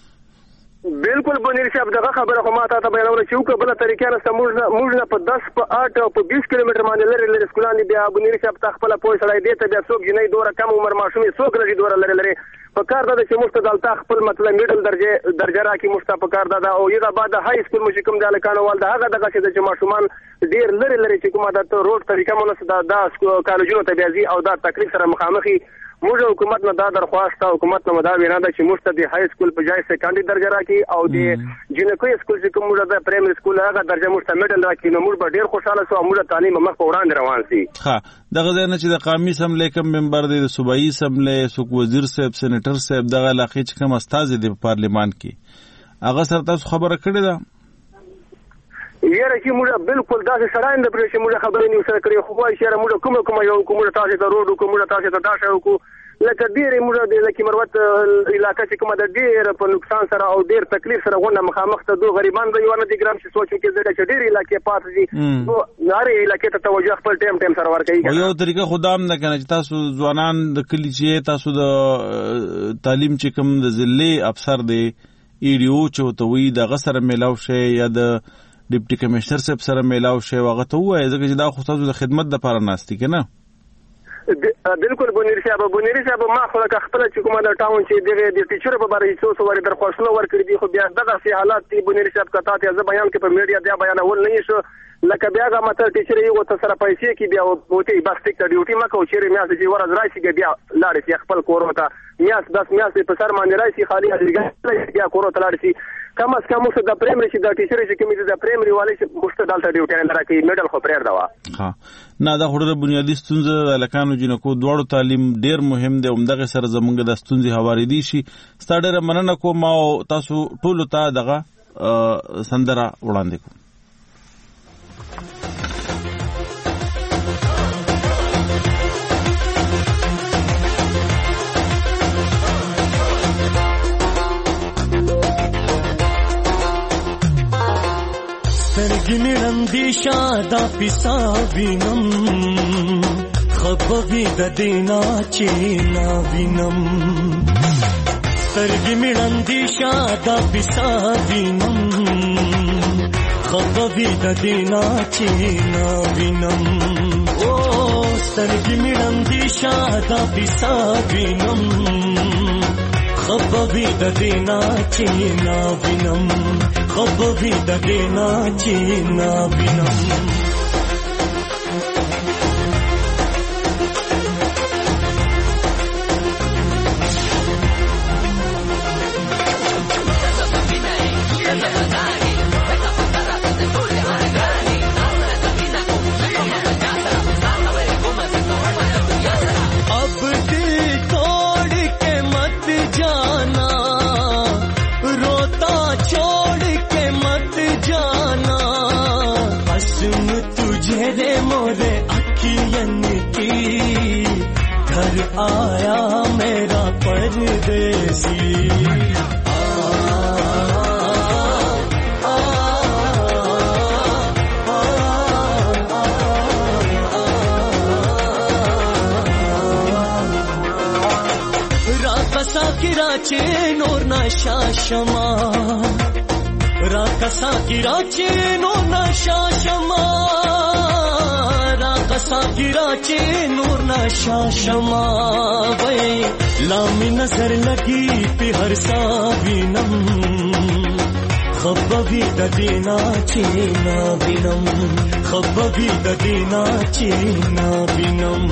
[SPEAKER 12] بالکل بنری صاحب دغه خبره خو ما ته ته بیانوله چې وکړه بله طریقه نسته موږ موږ نه په دس په آټ او په بیس کیلومتر باندې لرې لرې سکولان دي. بیا بنری صاحب ته خپله پوه سړی دی ته بیا څوک جنۍ دوره کم عمر ماشوم یې څوک لري دوره لرې لرې په کار ده چې موږ ته دلته خپل مطلب میډل درجه درجه راکړي. موږ ته په کار ده او هغه بعد های سکول مو چې کوم د هلکانو وال ده هغه دغه چې ماشومان ډېر لرې لرې چې کومه د روډ طریقه مو نسته دا کالجونو ته بیا ځي او دا تکلیف سره مخامخي. موږ حکومت نه دا درخواست حکومت نه دا وینا ده چې موږ ته د های سکول په ځای سیکنډري درجه راکړي او د جنکو سکول چې کوم موږ د پرایمری سکول هغه درجه موږ ته میډل راکړي. نو موږ به ډېر خوشاله سو او موږ تعلیم مخ په وړاندې روان سي.
[SPEAKER 1] ها دغه ځای نه چې د قومي اسمبلی کوم ممبر دی، د صوبایي اسمبلی څوک وزیر صاحب، سېنیټر صاحب، دغه علاقې چې کوم استازي دی په پارلیمان کې هغه سره تاسو خبره کړې ده؟
[SPEAKER 12] یاره چې موږ بالکل داسې سړی نه پرې چې موږ خبرې نه سره کړې خو وایي چې موږ کومه کومه یو کومه تاسو ته روډ کومه تاسو ته داشه وکړو لکه ډېرې موږ د لکه مروت علاقه چې کومه د ډېر په نقصان سره او ډېر تکلیف سره غونډه مخامخ ته دوه غریبان به یو نه دي ګرام چې سوچو کې ځکه چې ډېرې علاقې پاتې دي نو هرې علاقې ته توجه خپل ټایم ټایم سره ورکوي.
[SPEAKER 1] یو طریقه خو دا هم ده که نه چې تاسو ځوانان د کلي چې تاسو د تعلیم چې کوم د ضلعې افسر دی ای ډي او چې ورته وایي د هغه سره میلاو شئ یا د ډیپټي کمشنر صاحب سره میلاو شئ هغه ته ووایئ ځکه چې دا خو تاسو د خدمت دپاره ناست دي که نه؟
[SPEAKER 12] بالکل بنری صاحب بنری صاحب ما خو لکه خپله چې کومه د ټاون چې دغه د ټیچرو په باره څو څو وارې درخواستونه ورکړي دي خو بیا دغسې حالات دي بنری صاحب که تا ته زه بیان کړې په میډیا بیا بیانول نه شو لکه بیا هغه مطلب ټیچر یې ورته سره پیسې کړي بیا ورته بس ټیک ته ډیوټي مه کوو چېرې میاشتې چې ورځ راشي بیا لاړې شي خپل کورو ته میاشت دس میاشتې په سر باندې راشي خالي حاضرګاه بیا کورو ته لاړ شي. کم از کم اوس د پرایمري چې د ټیچر چې کومې د پرایمري والي چې موږ ته دلته ډیوټیانې نه راکوي میډل خو پرېږده وه.
[SPEAKER 1] ها نه دا خو ډېره بنیادي ستونزه د هلکانو جنکو دواړو تعلیم ډېر مهم دی. همدغې سره زموږ د ستونزې هوارېدی شي. ستا ډېره مننه کوم او تاسو ټولو ته دغه سندره وړاندې کوم.
[SPEAKER 10] سترګې مې ړندې شه دا پیسا وینم خبوي د دینا چې نا وینم سترګې مې ړندې شه دا پیسا وینم خبوي د دینا چې نا وینم او سترګې مې ړندې شه دا پیسا وینم خبوي د دینا چې نا وینم خبوي د دینا چې نا وینم घर आया मेरा परदेसी राकसा किराचे नोर नशा शमा राकसा किराचे नोर नशा शमा राकसा किराचे नोर नशा शमा वे लामी नजर लगी पे हर सा बिनम खब्बी दीना चीना बिनम खब्बी दीना चीना बिनम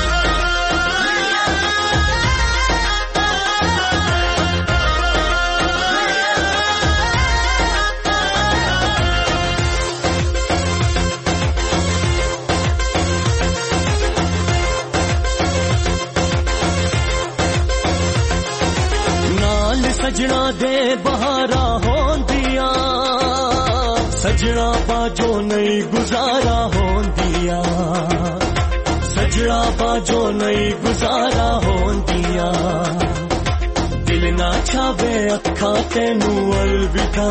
[SPEAKER 10] सजना दे बहारा होंदिया सजना बाजो नहीं गुजारा होंदिया सजना बाजो नहीं गुजारा होंदिया दिल ना छावे अखा तेनू अलविदा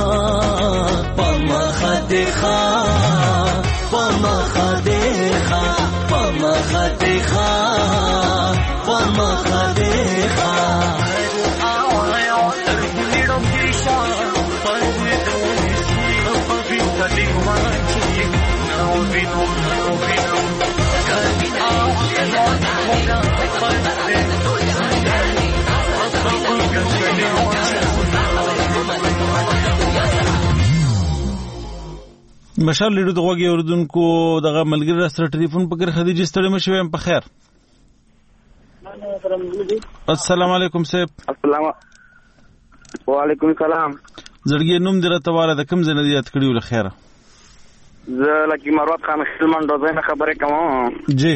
[SPEAKER 10] पमा खा देखा पमा खा देखा पमा खा देखा पमा खा देखा
[SPEAKER 1] مشال لیدو د غوږی اوردونکو دغه ملګری سره ټلیفون پکې خدیجه ستړي مشوي په خیر. السلام علیکم صاحب.
[SPEAKER 13] السلام وعلیکم السلام.
[SPEAKER 1] زړګي نوم درته واله د کوم ځای نه یاد کړیو له خیره؟
[SPEAKER 13] زه لکه مروت خان خلمن دوزه نه خبره کوم.
[SPEAKER 1] جی.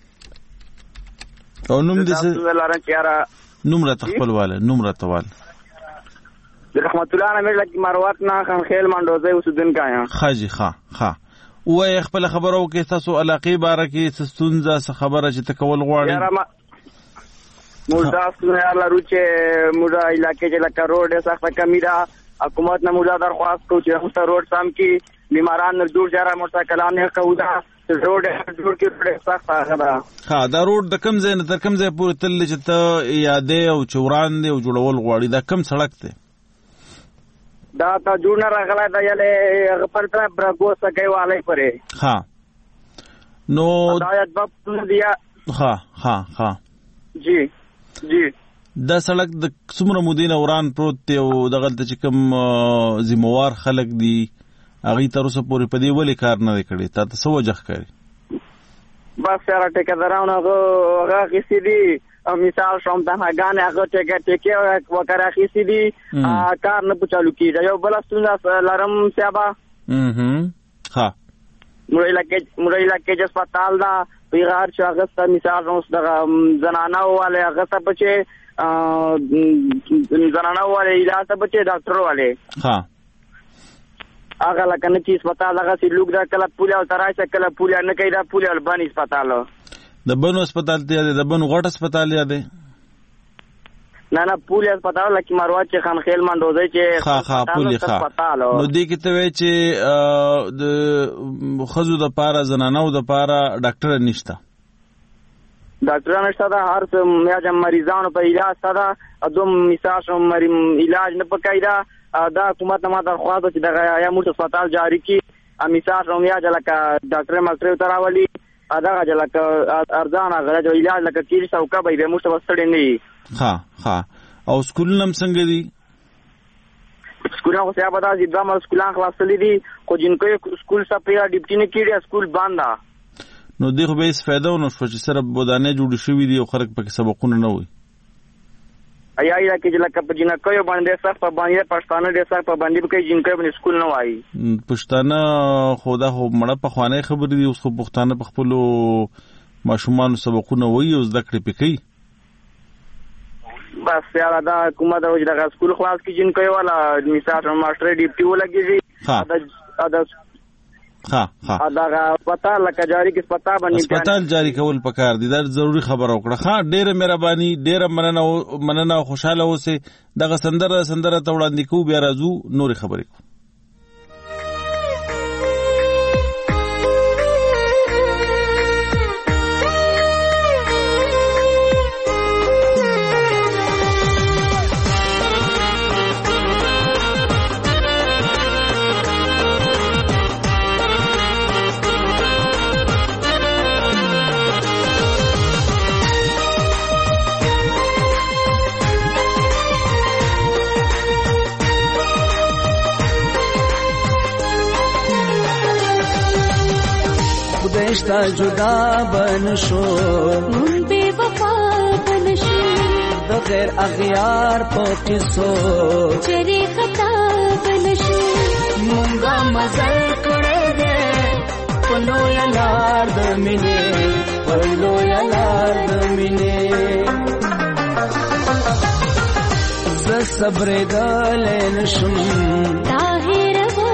[SPEAKER 1] او نوم دې څه؟
[SPEAKER 13] زه لارن چیرې
[SPEAKER 1] نوم را تخپل واله نوم را تواله.
[SPEAKER 13] رحمت الله نه مې لکه مروت نه خان خلمن دوزه اوسدن کایا.
[SPEAKER 1] خاجي ښا ښا. وای خپل خبرو کې تاسو علاقې باره کې سستونزه څه خبره چې تکول غواړي؟
[SPEAKER 13] موږ تاسو نه لارو چې موږ علاقې چې لکه روډ سخته کمی ده حکومت نه موږ درخواست کوو چې موږ روډ سم کی بیماران نه دور جاره موټرسایکلان نه کودا روډ جوړ کې روډ سخته ده.
[SPEAKER 1] ها دا روډ د کم ځای نه تر کم ځای پورې تل چې ته یادې او چوران دی او جوړول غواړي دا کم سړک دی؟
[SPEAKER 13] دا تا جوړ نه راغلی دا یلې پر طرف برګو سکے والے پرې.
[SPEAKER 1] ها نو
[SPEAKER 13] دا یاد په دیا.
[SPEAKER 1] ها ها ها
[SPEAKER 13] جی جی
[SPEAKER 1] دا سړک د څومره مودې نه وران پروت دی او دغلته چې کوم ذمہوار خلک دي هغوی تر اوسه پورې په دې ولې کار نه دی کړی؟ تا ته څه وجه ښکاري؟
[SPEAKER 13] بس یاره ټیکهداران هغه هغه اخیستي دي مثال شوم تنهاګانې هغه ټیکه ټیکې وکړه اخیستي دي کار نه په چالو کېږي. یو بله ستونزه لرم صاحبه
[SPEAKER 1] ښه
[SPEAKER 13] موږ علاقې موږ علاقې چې هسپتال ده پیغار چې هغه ته مثال اوس دغه زنانه والی هغه ته په چې زنانه والی علاج ته په چې ډاکټر والی هغه لکه نه چې هسپتال هغسې لوګ ده کله پولې او ته راشه کله پولې نه کوي دا پولې او بن هسپتال
[SPEAKER 1] د بنو هسپتال ته یاد دی د بنو غټ هسپتال یاد دی؟
[SPEAKER 13] نه نه پولې هسپتال لکه مروت چې خانخیل منډوزی چې
[SPEAKER 1] ښه ښه پولې ښه نو دې کې ته وایې چې د ښځو دپاره زنانو دپاره ډاکټره نشته؟
[SPEAKER 13] ډاکټره نشته ده هر څه یا مریضانو په علاج شته ده دوم مثال شم علاج نه پکای ده دا حکومت نه ما درخواست چې دغه یا موږ هسپتال جاري کړي مثال شم یا لکه ډاکټر ماکټر ته راولي دغه لکه ارزانه هغه علاج لکه کېږي سوکه به یې موږ ته به ستړی نه وي.
[SPEAKER 1] ها ها او سکولونه هم څنګه دي؟
[SPEAKER 13] سکولونه خو صاحب دا چې دوه سکولان خلاصتلي دي خو جنکو سکول سپېره ډیپټي نه کېږي سکول بند ده.
[SPEAKER 1] نو دې خو به هېڅ فایده ونه شوه چې سره ودانۍ جوړې شوي دي او خلک پکې سبقونه نه وایي.
[SPEAKER 13] یا علاقې چې لکه په جنکیو باندې ډېر سخت پابندي ده پښتانه ډېر سخت پابندي به کوي جنکیو باندې سکول نه وایي.
[SPEAKER 1] پښتانه خو دا خو مړه پخوانۍ خبرې دي اوس خو پښتانه په خپلو ماشومانو سبقونه وایي او زده کړې پې کوي.
[SPEAKER 13] بس یاره دا حکومت او دغه سکول خلاص کړي جنکیو والا مثال ماسټر ډیپټي ولګېږي
[SPEAKER 1] ها ها
[SPEAKER 13] دا هسپتال لکه جاری کې هسپتال باندې
[SPEAKER 1] هسپتال جاری کول پکار دي. دا ضروری خبر وکړه. ها ډېره مهرباني، ډېره مننه مننه خوشاله اوسئ. دغه سندره سندره ته وړاندې کوو، بیا راځو نورې خبرې کوو.
[SPEAKER 10] خدایشتا جدا بنشو
[SPEAKER 14] مون بے وفا بنشو
[SPEAKER 10] د غیر اغیار پوکی سو
[SPEAKER 14] چری خطا بنشو
[SPEAKER 10] مونگا مزل کرے دے پلو یا لار دمینے پلو یا لار دمینے ز صبر دلے نشم
[SPEAKER 14] طاہر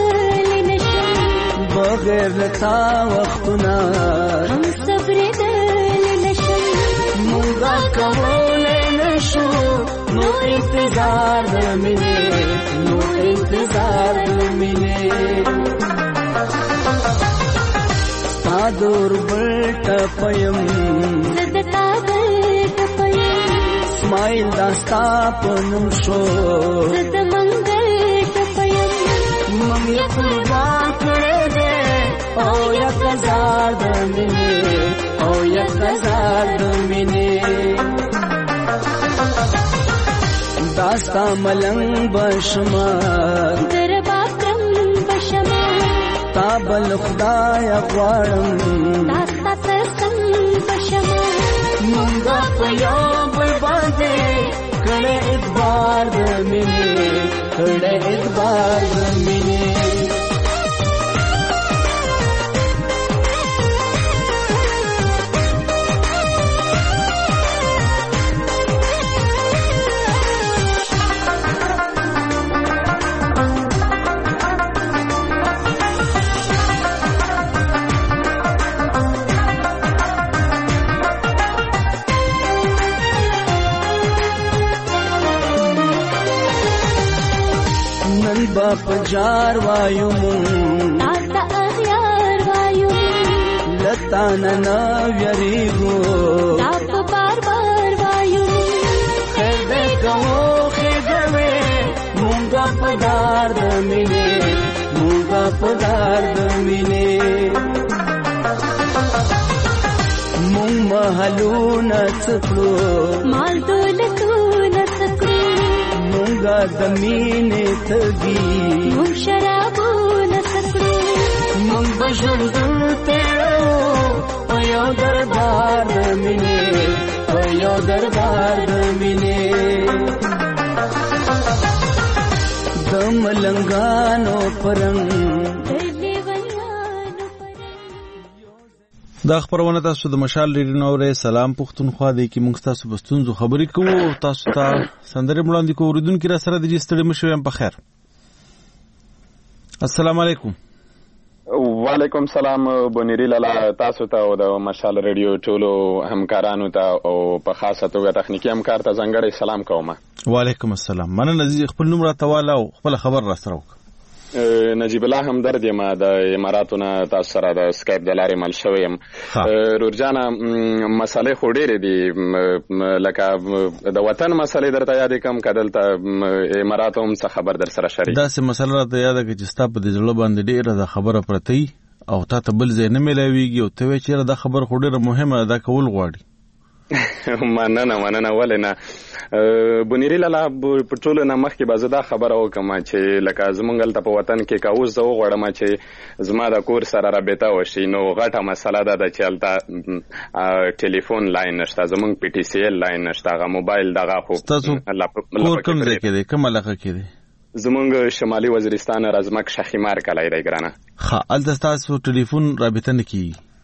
[SPEAKER 10] بغیر لتا وختنا
[SPEAKER 14] ہم صبر دل نشم
[SPEAKER 10] مونگا کولے نشو نو انتظار دمینے نو انتظار دمینے ستا دور بلٹ پیم
[SPEAKER 14] زدتا بلٹ پیم
[SPEAKER 10] اسماعیل داستا پنم شو
[SPEAKER 14] زد منگل پیم
[SPEAKER 10] من یا قربان کرے دے او یا قزار دمینے او یا قزار دمینے داستا ملنگ بشمار
[SPEAKER 14] درباکرم بشمار
[SPEAKER 10] تابل خدای غوارم
[SPEAKER 14] داستا ترسم بشمار
[SPEAKER 10] منگا پیو بربادے کڑے ادبار دمینے کڑے ادبار دمینے باپ جار وایو مون
[SPEAKER 14] تاتا اغیار وایو
[SPEAKER 10] لتا ننا ویریگو
[SPEAKER 14] تاپ بار بار وایو
[SPEAKER 10] خیر دے کہو خیدوے مونگا پدار دمینے مونگا پدار دمینے مونگ محلو نسکلو
[SPEAKER 14] مال دولتو نسکلو
[SPEAKER 10] مونگا دمینے تگی
[SPEAKER 14] مونگ شرابو نسکلو
[SPEAKER 10] مونگ بشر دل تیرو ایو دربار دمینے ایو دربار دمینے دم لنگانو پرنگ
[SPEAKER 1] دا خبرونه تاسو د مشال ریډیو نوره سلام پښتونخوا دی کې موږ تاسو په ستونزو خبرې کوو او تاسو ته سندرې وړاندې کوو. اوریدونکي را سره د جستړي مشو یم په خیر. السلام علیکم.
[SPEAKER 15] وعلیکم سلام بونیری لالا تاسو ته او د مشال ریډیو ټولو همکارانو ته او په خاصه توګه تخنیکی همکار ته ځانګړی سلام کوم.
[SPEAKER 1] وعلیکم السلام. مننه عزیز خپل نوم را تواله او خپل خبر را سره وکړه.
[SPEAKER 15] نجیب الله همدرد یم د اماراتونه تاسو سره د اسکایپ د لارې مل شوی یم. رورجانه مسالې خو ډېرې دي لکه د وطن مسالې درته یادې کم که دلته امارات هم څه خبر در سره شریک
[SPEAKER 1] داسې مسله راته یاده کړه چې ستا په دې زړه باندې ډېره د خبره پرته وي او تا ته بل ځای نه میلاویږي او ته وایې چې یاره دا خبره خو ډېره مهمه ده دا کول غواړي.
[SPEAKER 15] مننه مننه ولې نه بونیری لالا په ټولو نه مخکې به زه دا خبره وکړم چې لکه زمونږ هلته په وطن کې که اوس زه وغواړم چې زما د کور سره رابطه وشي نو غټه مسله ده ده چې هلته ټلیفون لاین نشته زمونږ پی ټي سی ایل لاین نشته هغه موبایل دغه خو
[SPEAKER 1] ستاسو کور کوم ځای کې دی کومه علاقه کې دی؟
[SPEAKER 15] زمونږ شمالي وزیرستان رزمک شخیمار کلی دی ګرانه.
[SPEAKER 1] ښه هلته ستاسو ټلیفون رابطه نه کېږي؟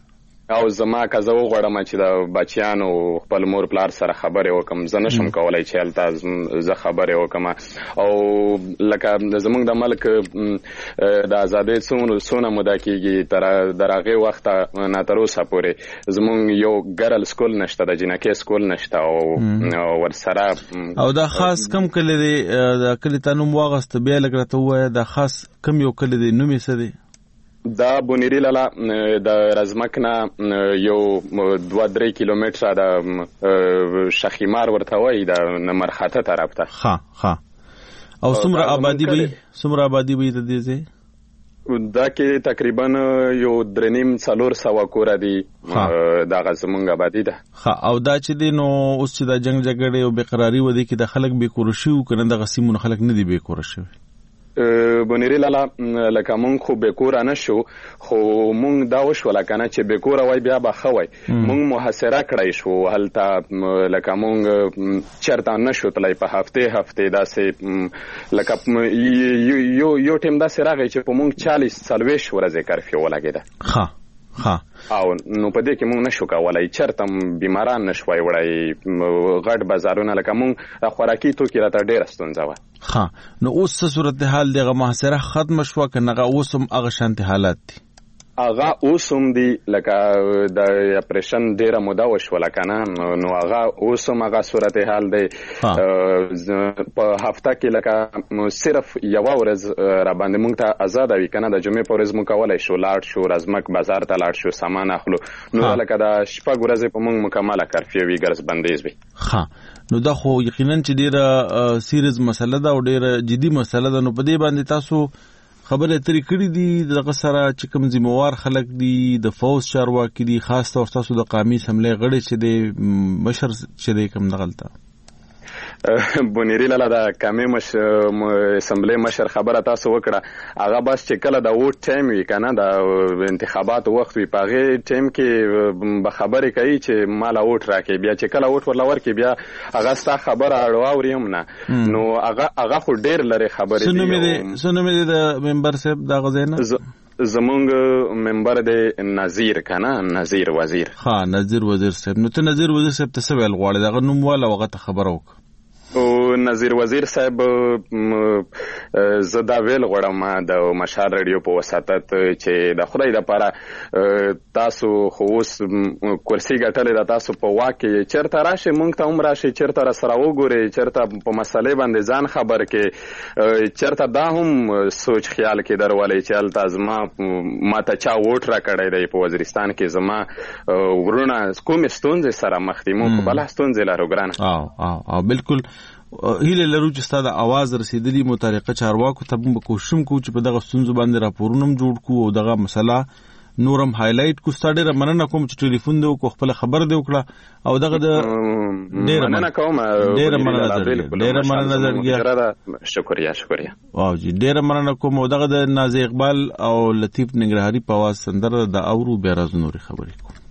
[SPEAKER 15] او زما که زه وغواړم چې د بچیانو خپل مور پلار سره خبرې وکړم زه نشم کولی چې هلته زه خبرې وکړم او لکه زموږ د ملک د ازادۍ څونه موده کېږي تر هغې وخته نه تر اوسه پورې زموږ یو ګرل سکول نشته د جنکۍ سکول نشته او ورسره
[SPEAKER 1] او دا خاص کم کلی دی د کلي تا نوم واغسته بیا لږ راته ووایه دا خاص کم یو کلی دی نوم یې څه دی
[SPEAKER 15] دا بونیری لاله د رزمک نه یو دوه درې کیلومتره د شخیمار ورته وایي د نمرخاته طرف ته
[SPEAKER 1] ښه ښه او څومره آبادي به څومره آبادي به د دې ځای
[SPEAKER 15] دا کې تقریبا یو درې نیم څلور سوه کوره دي دغه زموږ آبادي ده
[SPEAKER 1] ښه او دا چې دی نو اوس چې دا جنګ جګړې او بېقراري و دې کې د خلک بېکوره شوي که نه دغه سیمونه خلک نه دي بېکوره شوي
[SPEAKER 15] بونیری لاله لکه مونږ خو بېکوره نه شو خو مونږ دا وشوله که نه چې بېکوره وای بیا به ښه وای مونږ محاصره کړی شو هلته لکه مونږ چېرته نه شو تللی په هفتې هفتې داسې لکه یو یو ټیم داسې راغی چې په مونږ چالیس څلوېښت ورځې کرفیو ولګېده
[SPEAKER 1] ښه ها
[SPEAKER 15] او نو په دې کې مونږ نشو کولای چرته بیماران نشوای وړای غټ بازارونه لکه مونږ خوراکي توکي راته ډېره ستونزه وه
[SPEAKER 1] ښه نو اوس څه صورتحال دغه محاصره ختمه شوه که نه هغه اوس هم هغه شانتې حالات دي
[SPEAKER 15] هغه اوس هم دي لکه د اپریشن ډېره موده وشوله که نه نو هغه اوس هم هغه صورتحال دی په هفته کې لکه صرف یوه ورځ راباندې مونږ ته ازاده وي که نه د جمعې په ورځ مونږ کولی شو لاړ شو رزمک بازار ته لاړ شو سامان اخلو نو لکه د شپږ ورځې په مونږ مکمله کرفیو وي ګرځ بندیز وي
[SPEAKER 1] ښه نو دا خو یقینا چې ډېره سیریز مسله ده او ډېره جدي مسله ده نو په دې باندې تاسو خبرې اترې کړي دي دغه سره چې کوم ذمهوار خلک دي د فوز چارواکي دي خاص طور تاسو د قومي اسمبلۍ غړی چې دی مشر چې دی کوم دغلته
[SPEAKER 15] بونیری لاله د قومي اسمبلۍ مشر خبره تاسو وکړه هغه بس چې کله د ووټ ټایم وي که نه د انتخاباتو وخت وي په هغې ټایم کې به خبرې کوي چې ماله ووټ راکړي بیا چې کله ووټ ورله ورکړي بیا هغه ستا خبره واوري هم نه نو هغه هغه خو ډېر لرې خبرې
[SPEAKER 1] دي څه نوم یې د ممبر صاحب دغه ځای نه
[SPEAKER 15] زمونږ ممبر دی نظیر که نه نظیر وزیر
[SPEAKER 1] ښه نظیر وزیر صاحب نو ته نظیر وزیر صاحب ته څه ویل غواړې دغه نوم واله هغه ته خبره وکړه
[SPEAKER 15] او نظیر وزیر صاحب زه دا ویل غواړم د مشال رادیو په وساطت چې د خدای دپاره تاسو خو اوس کرسي ګټلې ده تاسو په واک کې چېرته راشئ مونږ ته هم راشئ چېرته راسره وګورئ چېرته په مسلې باندې ځان خبر کې چېرته دا هم سوچ خیال کې درولئ چې هلته زما ما ته چا ووټ راکړی دی په وزیرستان کې زما ورونه کومې ستونزې سره مخ دي مونږ خو بله ستونزې لرو ګرانه
[SPEAKER 1] او او بالکل هیله لرو چې ستا د اواز رسېدلي متعلقه چارواکو ته موږ به کوشش کوو چې په دغه ستونزو باندې راپورونه هم جوړ کړو او دغه مسله نور هم هایلایټ کړو ستا ډېره مننه کوم چې ټلیفون دې وکړو خپله خبر دې وکړه او دغه د ډېره
[SPEAKER 15] مننه کوم
[SPEAKER 1] ډېره مننه ډېره مننه زړګیه
[SPEAKER 15] شکریه شکریه
[SPEAKER 1] واو جی ډېره مننه کوم او دغه د نازي اقبال او لطیف ننګرهاري په اواز سندره د اورو بیا راځو نورې خبرې کوو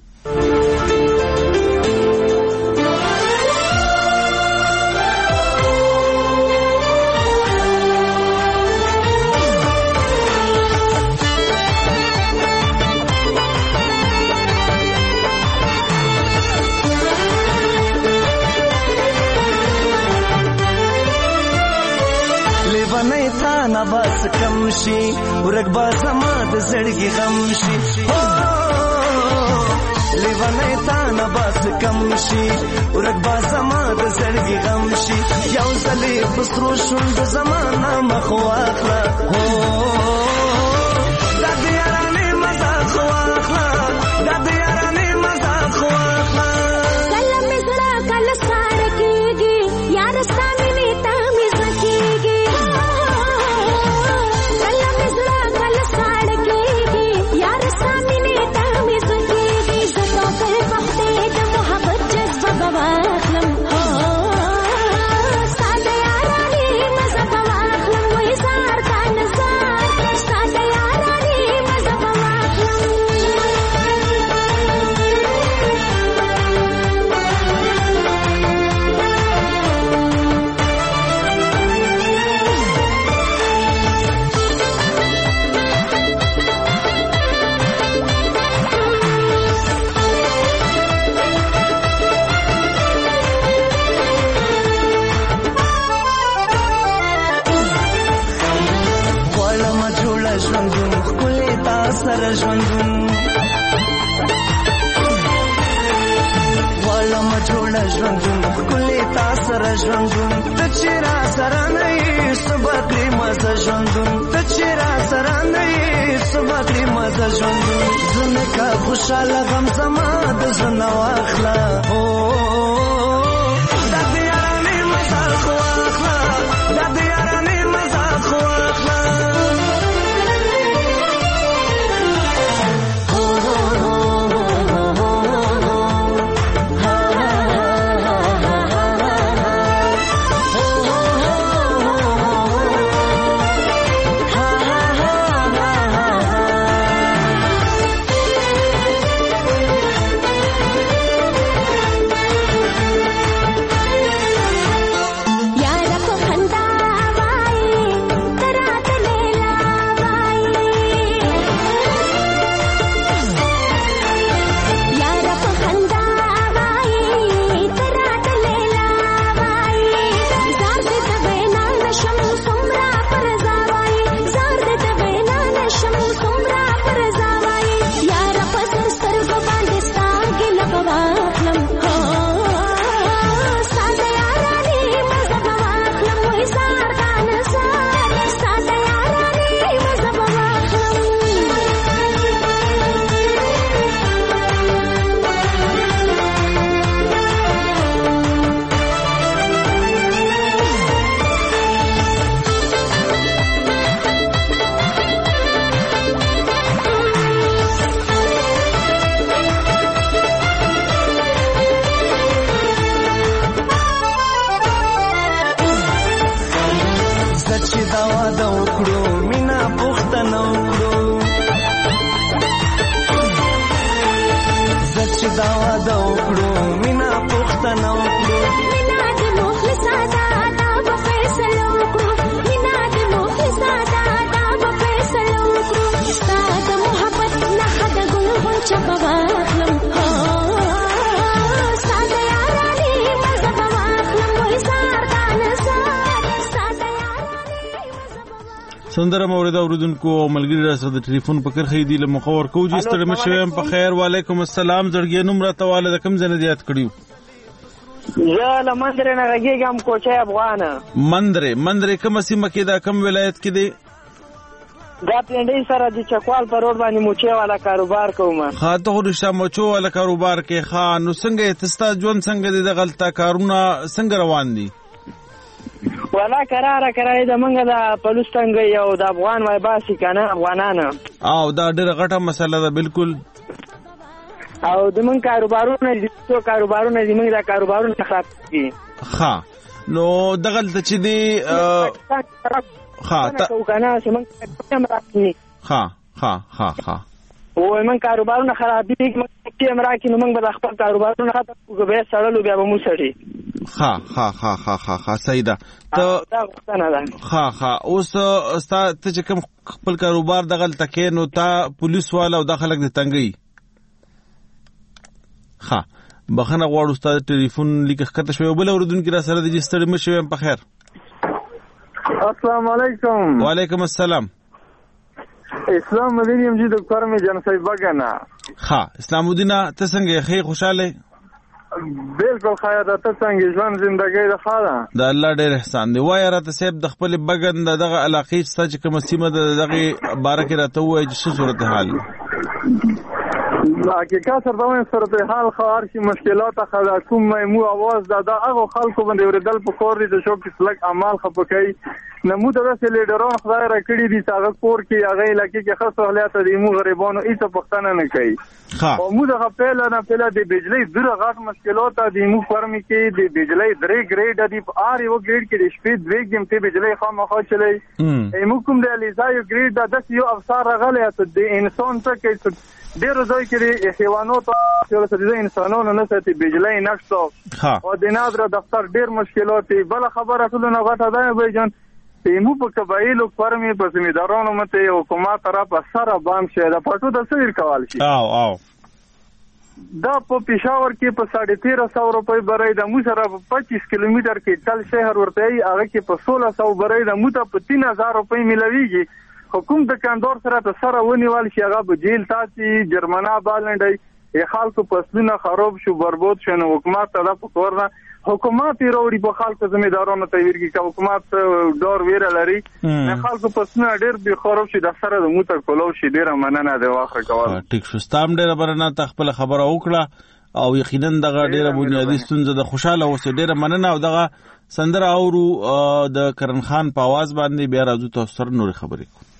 [SPEAKER 10] نه بس کم شي ورګ با زما د زړګي غم شي لیوانه تا نه بس کم شي ورګ با زما د زړګي غم شي یو ځلې بسرو شوند زمانہ مخواخلا هو د دیارانه مزه خواخلا د دیارانه مزه خواخلا
[SPEAKER 14] کله مزرا کله سار کېږي یار ستامي نیتا مزه کېږي
[SPEAKER 10] Bye. سره ژوندون غواړم جوړه ژوندون ښکلې تا سره ژوندون ته چې را سره نه یې څه به کړې مزه ژوندون ته چې را سره نه یې څه به کړې مزه ژوندون زه مې که خوشحاله غم زما د زړه نه واخله دا د یارانې مزه خو واخله دا د یارانې مزه خو واخله
[SPEAKER 1] سندره مورد اوریدونکو او ملګری را سره د ټلیفون په کرخې دی له مخور کو چې ستړي مشوم په خیر وعلیکم السلام زړګي نوم را تواله د کم ځنه دیات کړیو
[SPEAKER 16] زه له مندره نه راګیږم کوچه افغانه
[SPEAKER 1] مندره مندره کوم سیمه کې دا کم ولایت کې دی
[SPEAKER 16] دا پلنډي سره د چکوال پر روډ باندې موچه والا کاروبار کوم
[SPEAKER 1] ها ته ورشا موچو والا کاروبار کې خان نو څنګه تستا ژوند څنګه د غلطه کارونه څنګه روان دي
[SPEAKER 16] ولا قراره کرای د منګه د پلوستنګ یو د افغان وای باسي کنه افغانانه
[SPEAKER 1] او دا ډېر غټه مسله ده بالکل
[SPEAKER 16] او د من کاروبارونه د څو کاروبارونه د من د کاروبارونه خراب دي
[SPEAKER 1] ها نو دغلت چې دی ها
[SPEAKER 16] ته کنه چې من
[SPEAKER 1] ها ها ها ها
[SPEAKER 16] او من کاروبارونه خراب دي چې امراکې نو موږ به خپل کاروبارونه ختم کوو به سړلو بیا به مو سړي
[SPEAKER 1] ها ها ها ها ها ها صحیح ده ته
[SPEAKER 16] دا غوښتنه ده
[SPEAKER 1] ها ها اوس ستا ته چې کوم خپل کاروبار دغل تکې نو تا پولیس والا او د خلک د تنګي ها بخنه غواړو استاد ټلیفون لیک کته شوی بل اوردونکو را سره د جستړ مشوم په خیر
[SPEAKER 17] السلام علیکم
[SPEAKER 1] وعلیکم السلام
[SPEAKER 17] اسلام الدین یم جی دکتور می جان صاحب بغنا
[SPEAKER 1] ها اسلام الدین ته څنګه خیر خوشاله
[SPEAKER 17] بالکل خیر ده ته څنګه ژوند ژوندۍ د خاله
[SPEAKER 1] د الله ډېر احسان دی وای راته صاحب د خپل بغن دغه علاقې څخه چې کوم سیمه دغه بارکه راته وای چې څه صورت حال
[SPEAKER 17] حقیقت سره دا صورت حال خار شي مشکلات خدا کوم مو आवाज دا دا هغه خلکو باندې وردل په کور دي د شو کې سلک اعمال خپکای نمو د رسې لیډران خدای را کړی دي هغه کور کې هغه علاقې کې خاص حالات دي مو غریبانو هیڅ پښتنه نه کوي او مو د خپل نه پهله د بجلی ډیره غټ مشکلات دي مو فرمي کې د بجلی درې ګریډ دي په ار یو ګریډ کې د شپې دوه ګم ته بجلی خامخا چلی مو کوم د الیزایو ګریډ د یو افسر غلې ته د انسان څخه کې ډیر ځای کې حیوانات او سره انسانانو نه ستې بجلی نشته او د نادر دفتر ډیر مشکلات بل خبره ټول نه غټه ده به جان تیمو په قبایلو فرمي په زمیدارانو مته حکومت طرف سره بام شه د پټو د سیر کول شي
[SPEAKER 1] او او
[SPEAKER 17] دا په پېښور کې په ساڑھے تیرہ سو روپۍ برای د مو سره په پچیس کیلومتر کې تل شهر ورته هغه کې په سولہ سو برای د مو ته په تین هزار روپۍ ملويږي حکومت د کاندور سره ته سره ونیول شي هغه به جیل تاسي جرمنا بالنډي ای خلکو فصلونه خراب شو برباد شو نو حکومت ته د پکور نه حکومت وروړي په خلکو ځمېدارانو ته ویرګي چې حکومت ډور ویره لري نه خلکو فصلونه ډېر به خراب شي د سره د موټر کولو شي ډېر مننه دی واخره کول
[SPEAKER 1] ټیک شو ستام ډېر برنه تخپل خبره وکړه او یقینا دغه ډېر بنیادی ستونزه د خوشاله اوسه ډېر مننه او دغه سندره اورو د کرن خان په आवाज باندې بیا راځو تاسو سره نور خبرې کوو.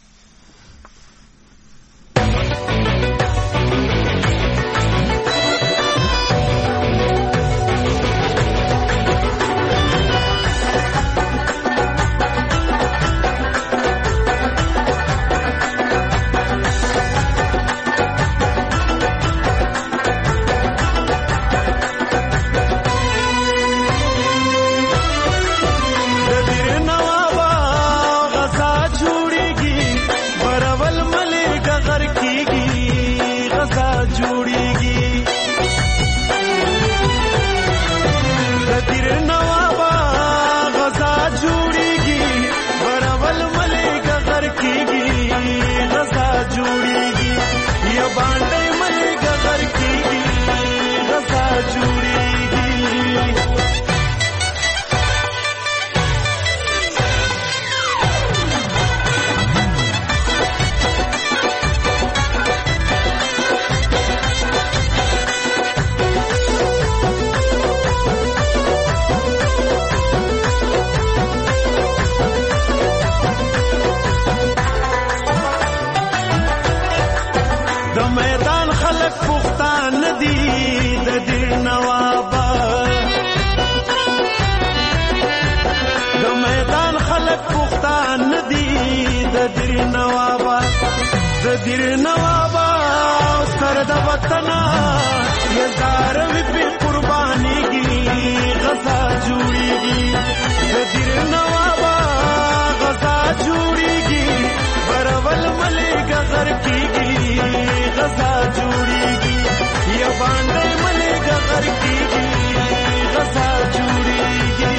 [SPEAKER 10] دیر نوابا سر د وطن یزار وی په قربانی کی غزا جوړیږي دیر نوابا غزا جوړیږي برول ملک غر کیږي غزا جوړیږي یا باندې ملک غر کیږي غزا جوړیږي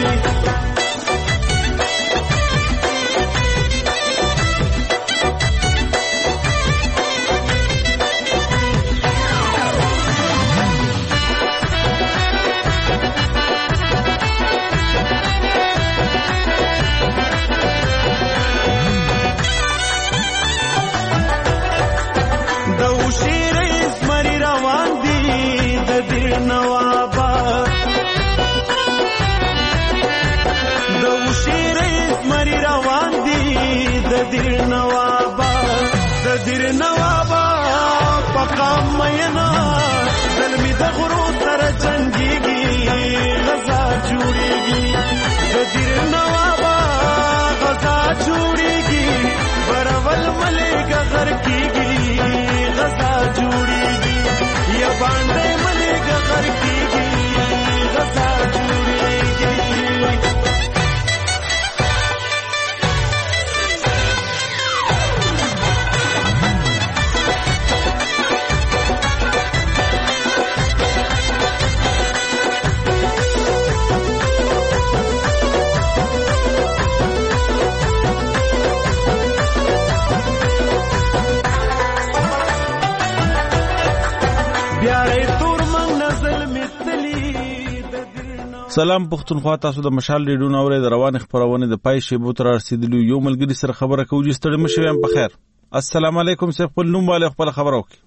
[SPEAKER 10] دیر نوابا د دیر نوابا پقام مینا دلمی د غرو تر جنگیږي غزا جوړیږي د دیر نوابا غزا جوړیږي برول ملک غر کیږي غزا جوړیږي یا باندې ملک غر کیږي غزا جوړیږي
[SPEAKER 1] سلام پښتونخوا تاسو د مشال ریډیو نورې د روان خبرونه د پای شیبو تر رسیدلو یو ملګری سره خبره کوي ستړي مشه یم په خیر. السلام علیکم سیف خپل نوم والے خپل خبرو کی.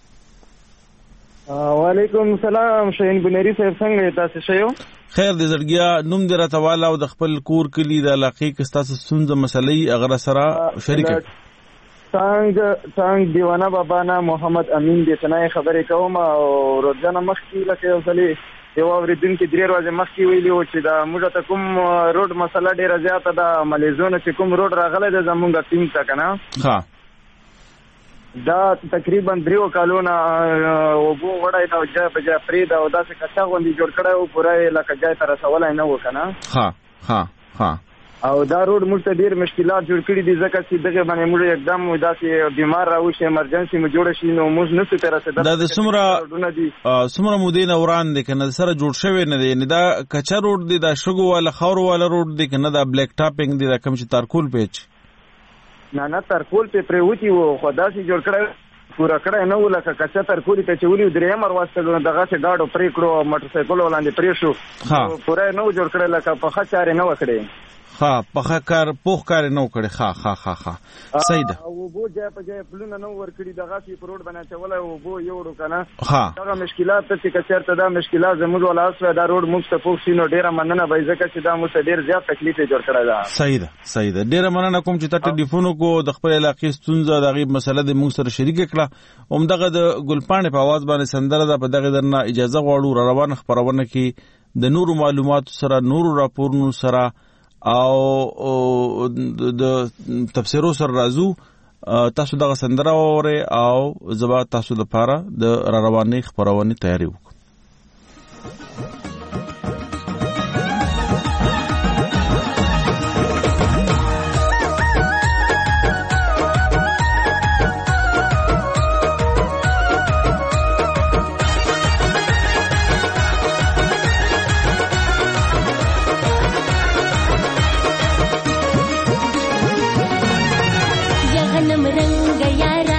[SPEAKER 13] وعلیکم السلام شاهین بنيري صاحب څنګه تاسو شیو
[SPEAKER 1] خیر دې زړګیا نوم دې راته والا او د خپل کور کلی د علاقې کې تاسو سنځ مسلې اگر سره شریک
[SPEAKER 13] څنګه څنګه دیوانه بابا نه محمد امین دې څنګه خبرې کوم او روزانه مخکې لکه اوسلې یو اوریدونکو درې ورځې مخکې ویلي و چې دا موږ ته کوم روډ مسله ډېره زیاته ده ملیزونه چې کوم روډ راغلی دی زمونږ ټیم ته که نه
[SPEAKER 1] ها
[SPEAKER 13] دا تقریبا دریو کالونه اوبو وړی ده او جای په جای پرېږده او داسې کچا غوندې جوړ کړی و پوره یې لکه جای ته رسولی نه و که نه
[SPEAKER 1] ها ها ها
[SPEAKER 13] او دا روډ موږ ته ډېر مشکلات جوړ کړي دي ځکه چې دغه باندې موږ یکدم داسې بیمار راوشي ایمرجنسي مو جوړه شي نو موږ نشو ته رسېدلی.
[SPEAKER 1] دا د څومره څومره مودې نه وران دی که نه سره جوړ شوی نه دی یعنې دا کچه روډ دی دا شګو والا خاورو والا روډ دی که نه دا بلیک ټاپینګ دی دا کوم چې تارکول پیچ
[SPEAKER 13] نه نه ترکول په پریوتی وو خو داسې جوړ کړی پورا کړی نه و لکه کچا ترکولي ته چې ولي درې امر واستلو دغه څه گاډو پرې کړو موټر سایکل ولاندې پرې شو پورا نه جوړ کړی لکه په خچاره نه وکړي
[SPEAKER 1] ها په کار پوخ کار نه وکړي ها ها ها ها صحیح ده
[SPEAKER 13] او بو ځای په ځای پلونه نه ور کړی دغه سی پروډ بنا چولای او بو یوړو کنه
[SPEAKER 1] ها
[SPEAKER 13] دا مشکلات ته چې کچرته دا مشکلات زموږ ولاس دا روډ موږ ته پوښ سينو ډیره مننه وای ځکه چې دا موږ ډیر زیات تکلیف جوړ کړی دا
[SPEAKER 1] صحیح ده صحیح ده ډیره مننه کوم چې تاسو ټلیفون کو د خپل علاقې ستونزه د غیب مسله د موږ سره شریک کړه اومدغه د ګلپانې په आवाज باندې سندره ده په دغه درنه اجازه غواړو را روان خبرونه کې د نورو معلومات سره نورو راپورونو سره او د تفسیرو سره راځو تاسو دغه سندره اورئ او زبا تاسو لپاره د را روانې خبرونه تیاری وکړو
[SPEAKER 14] रंग यारा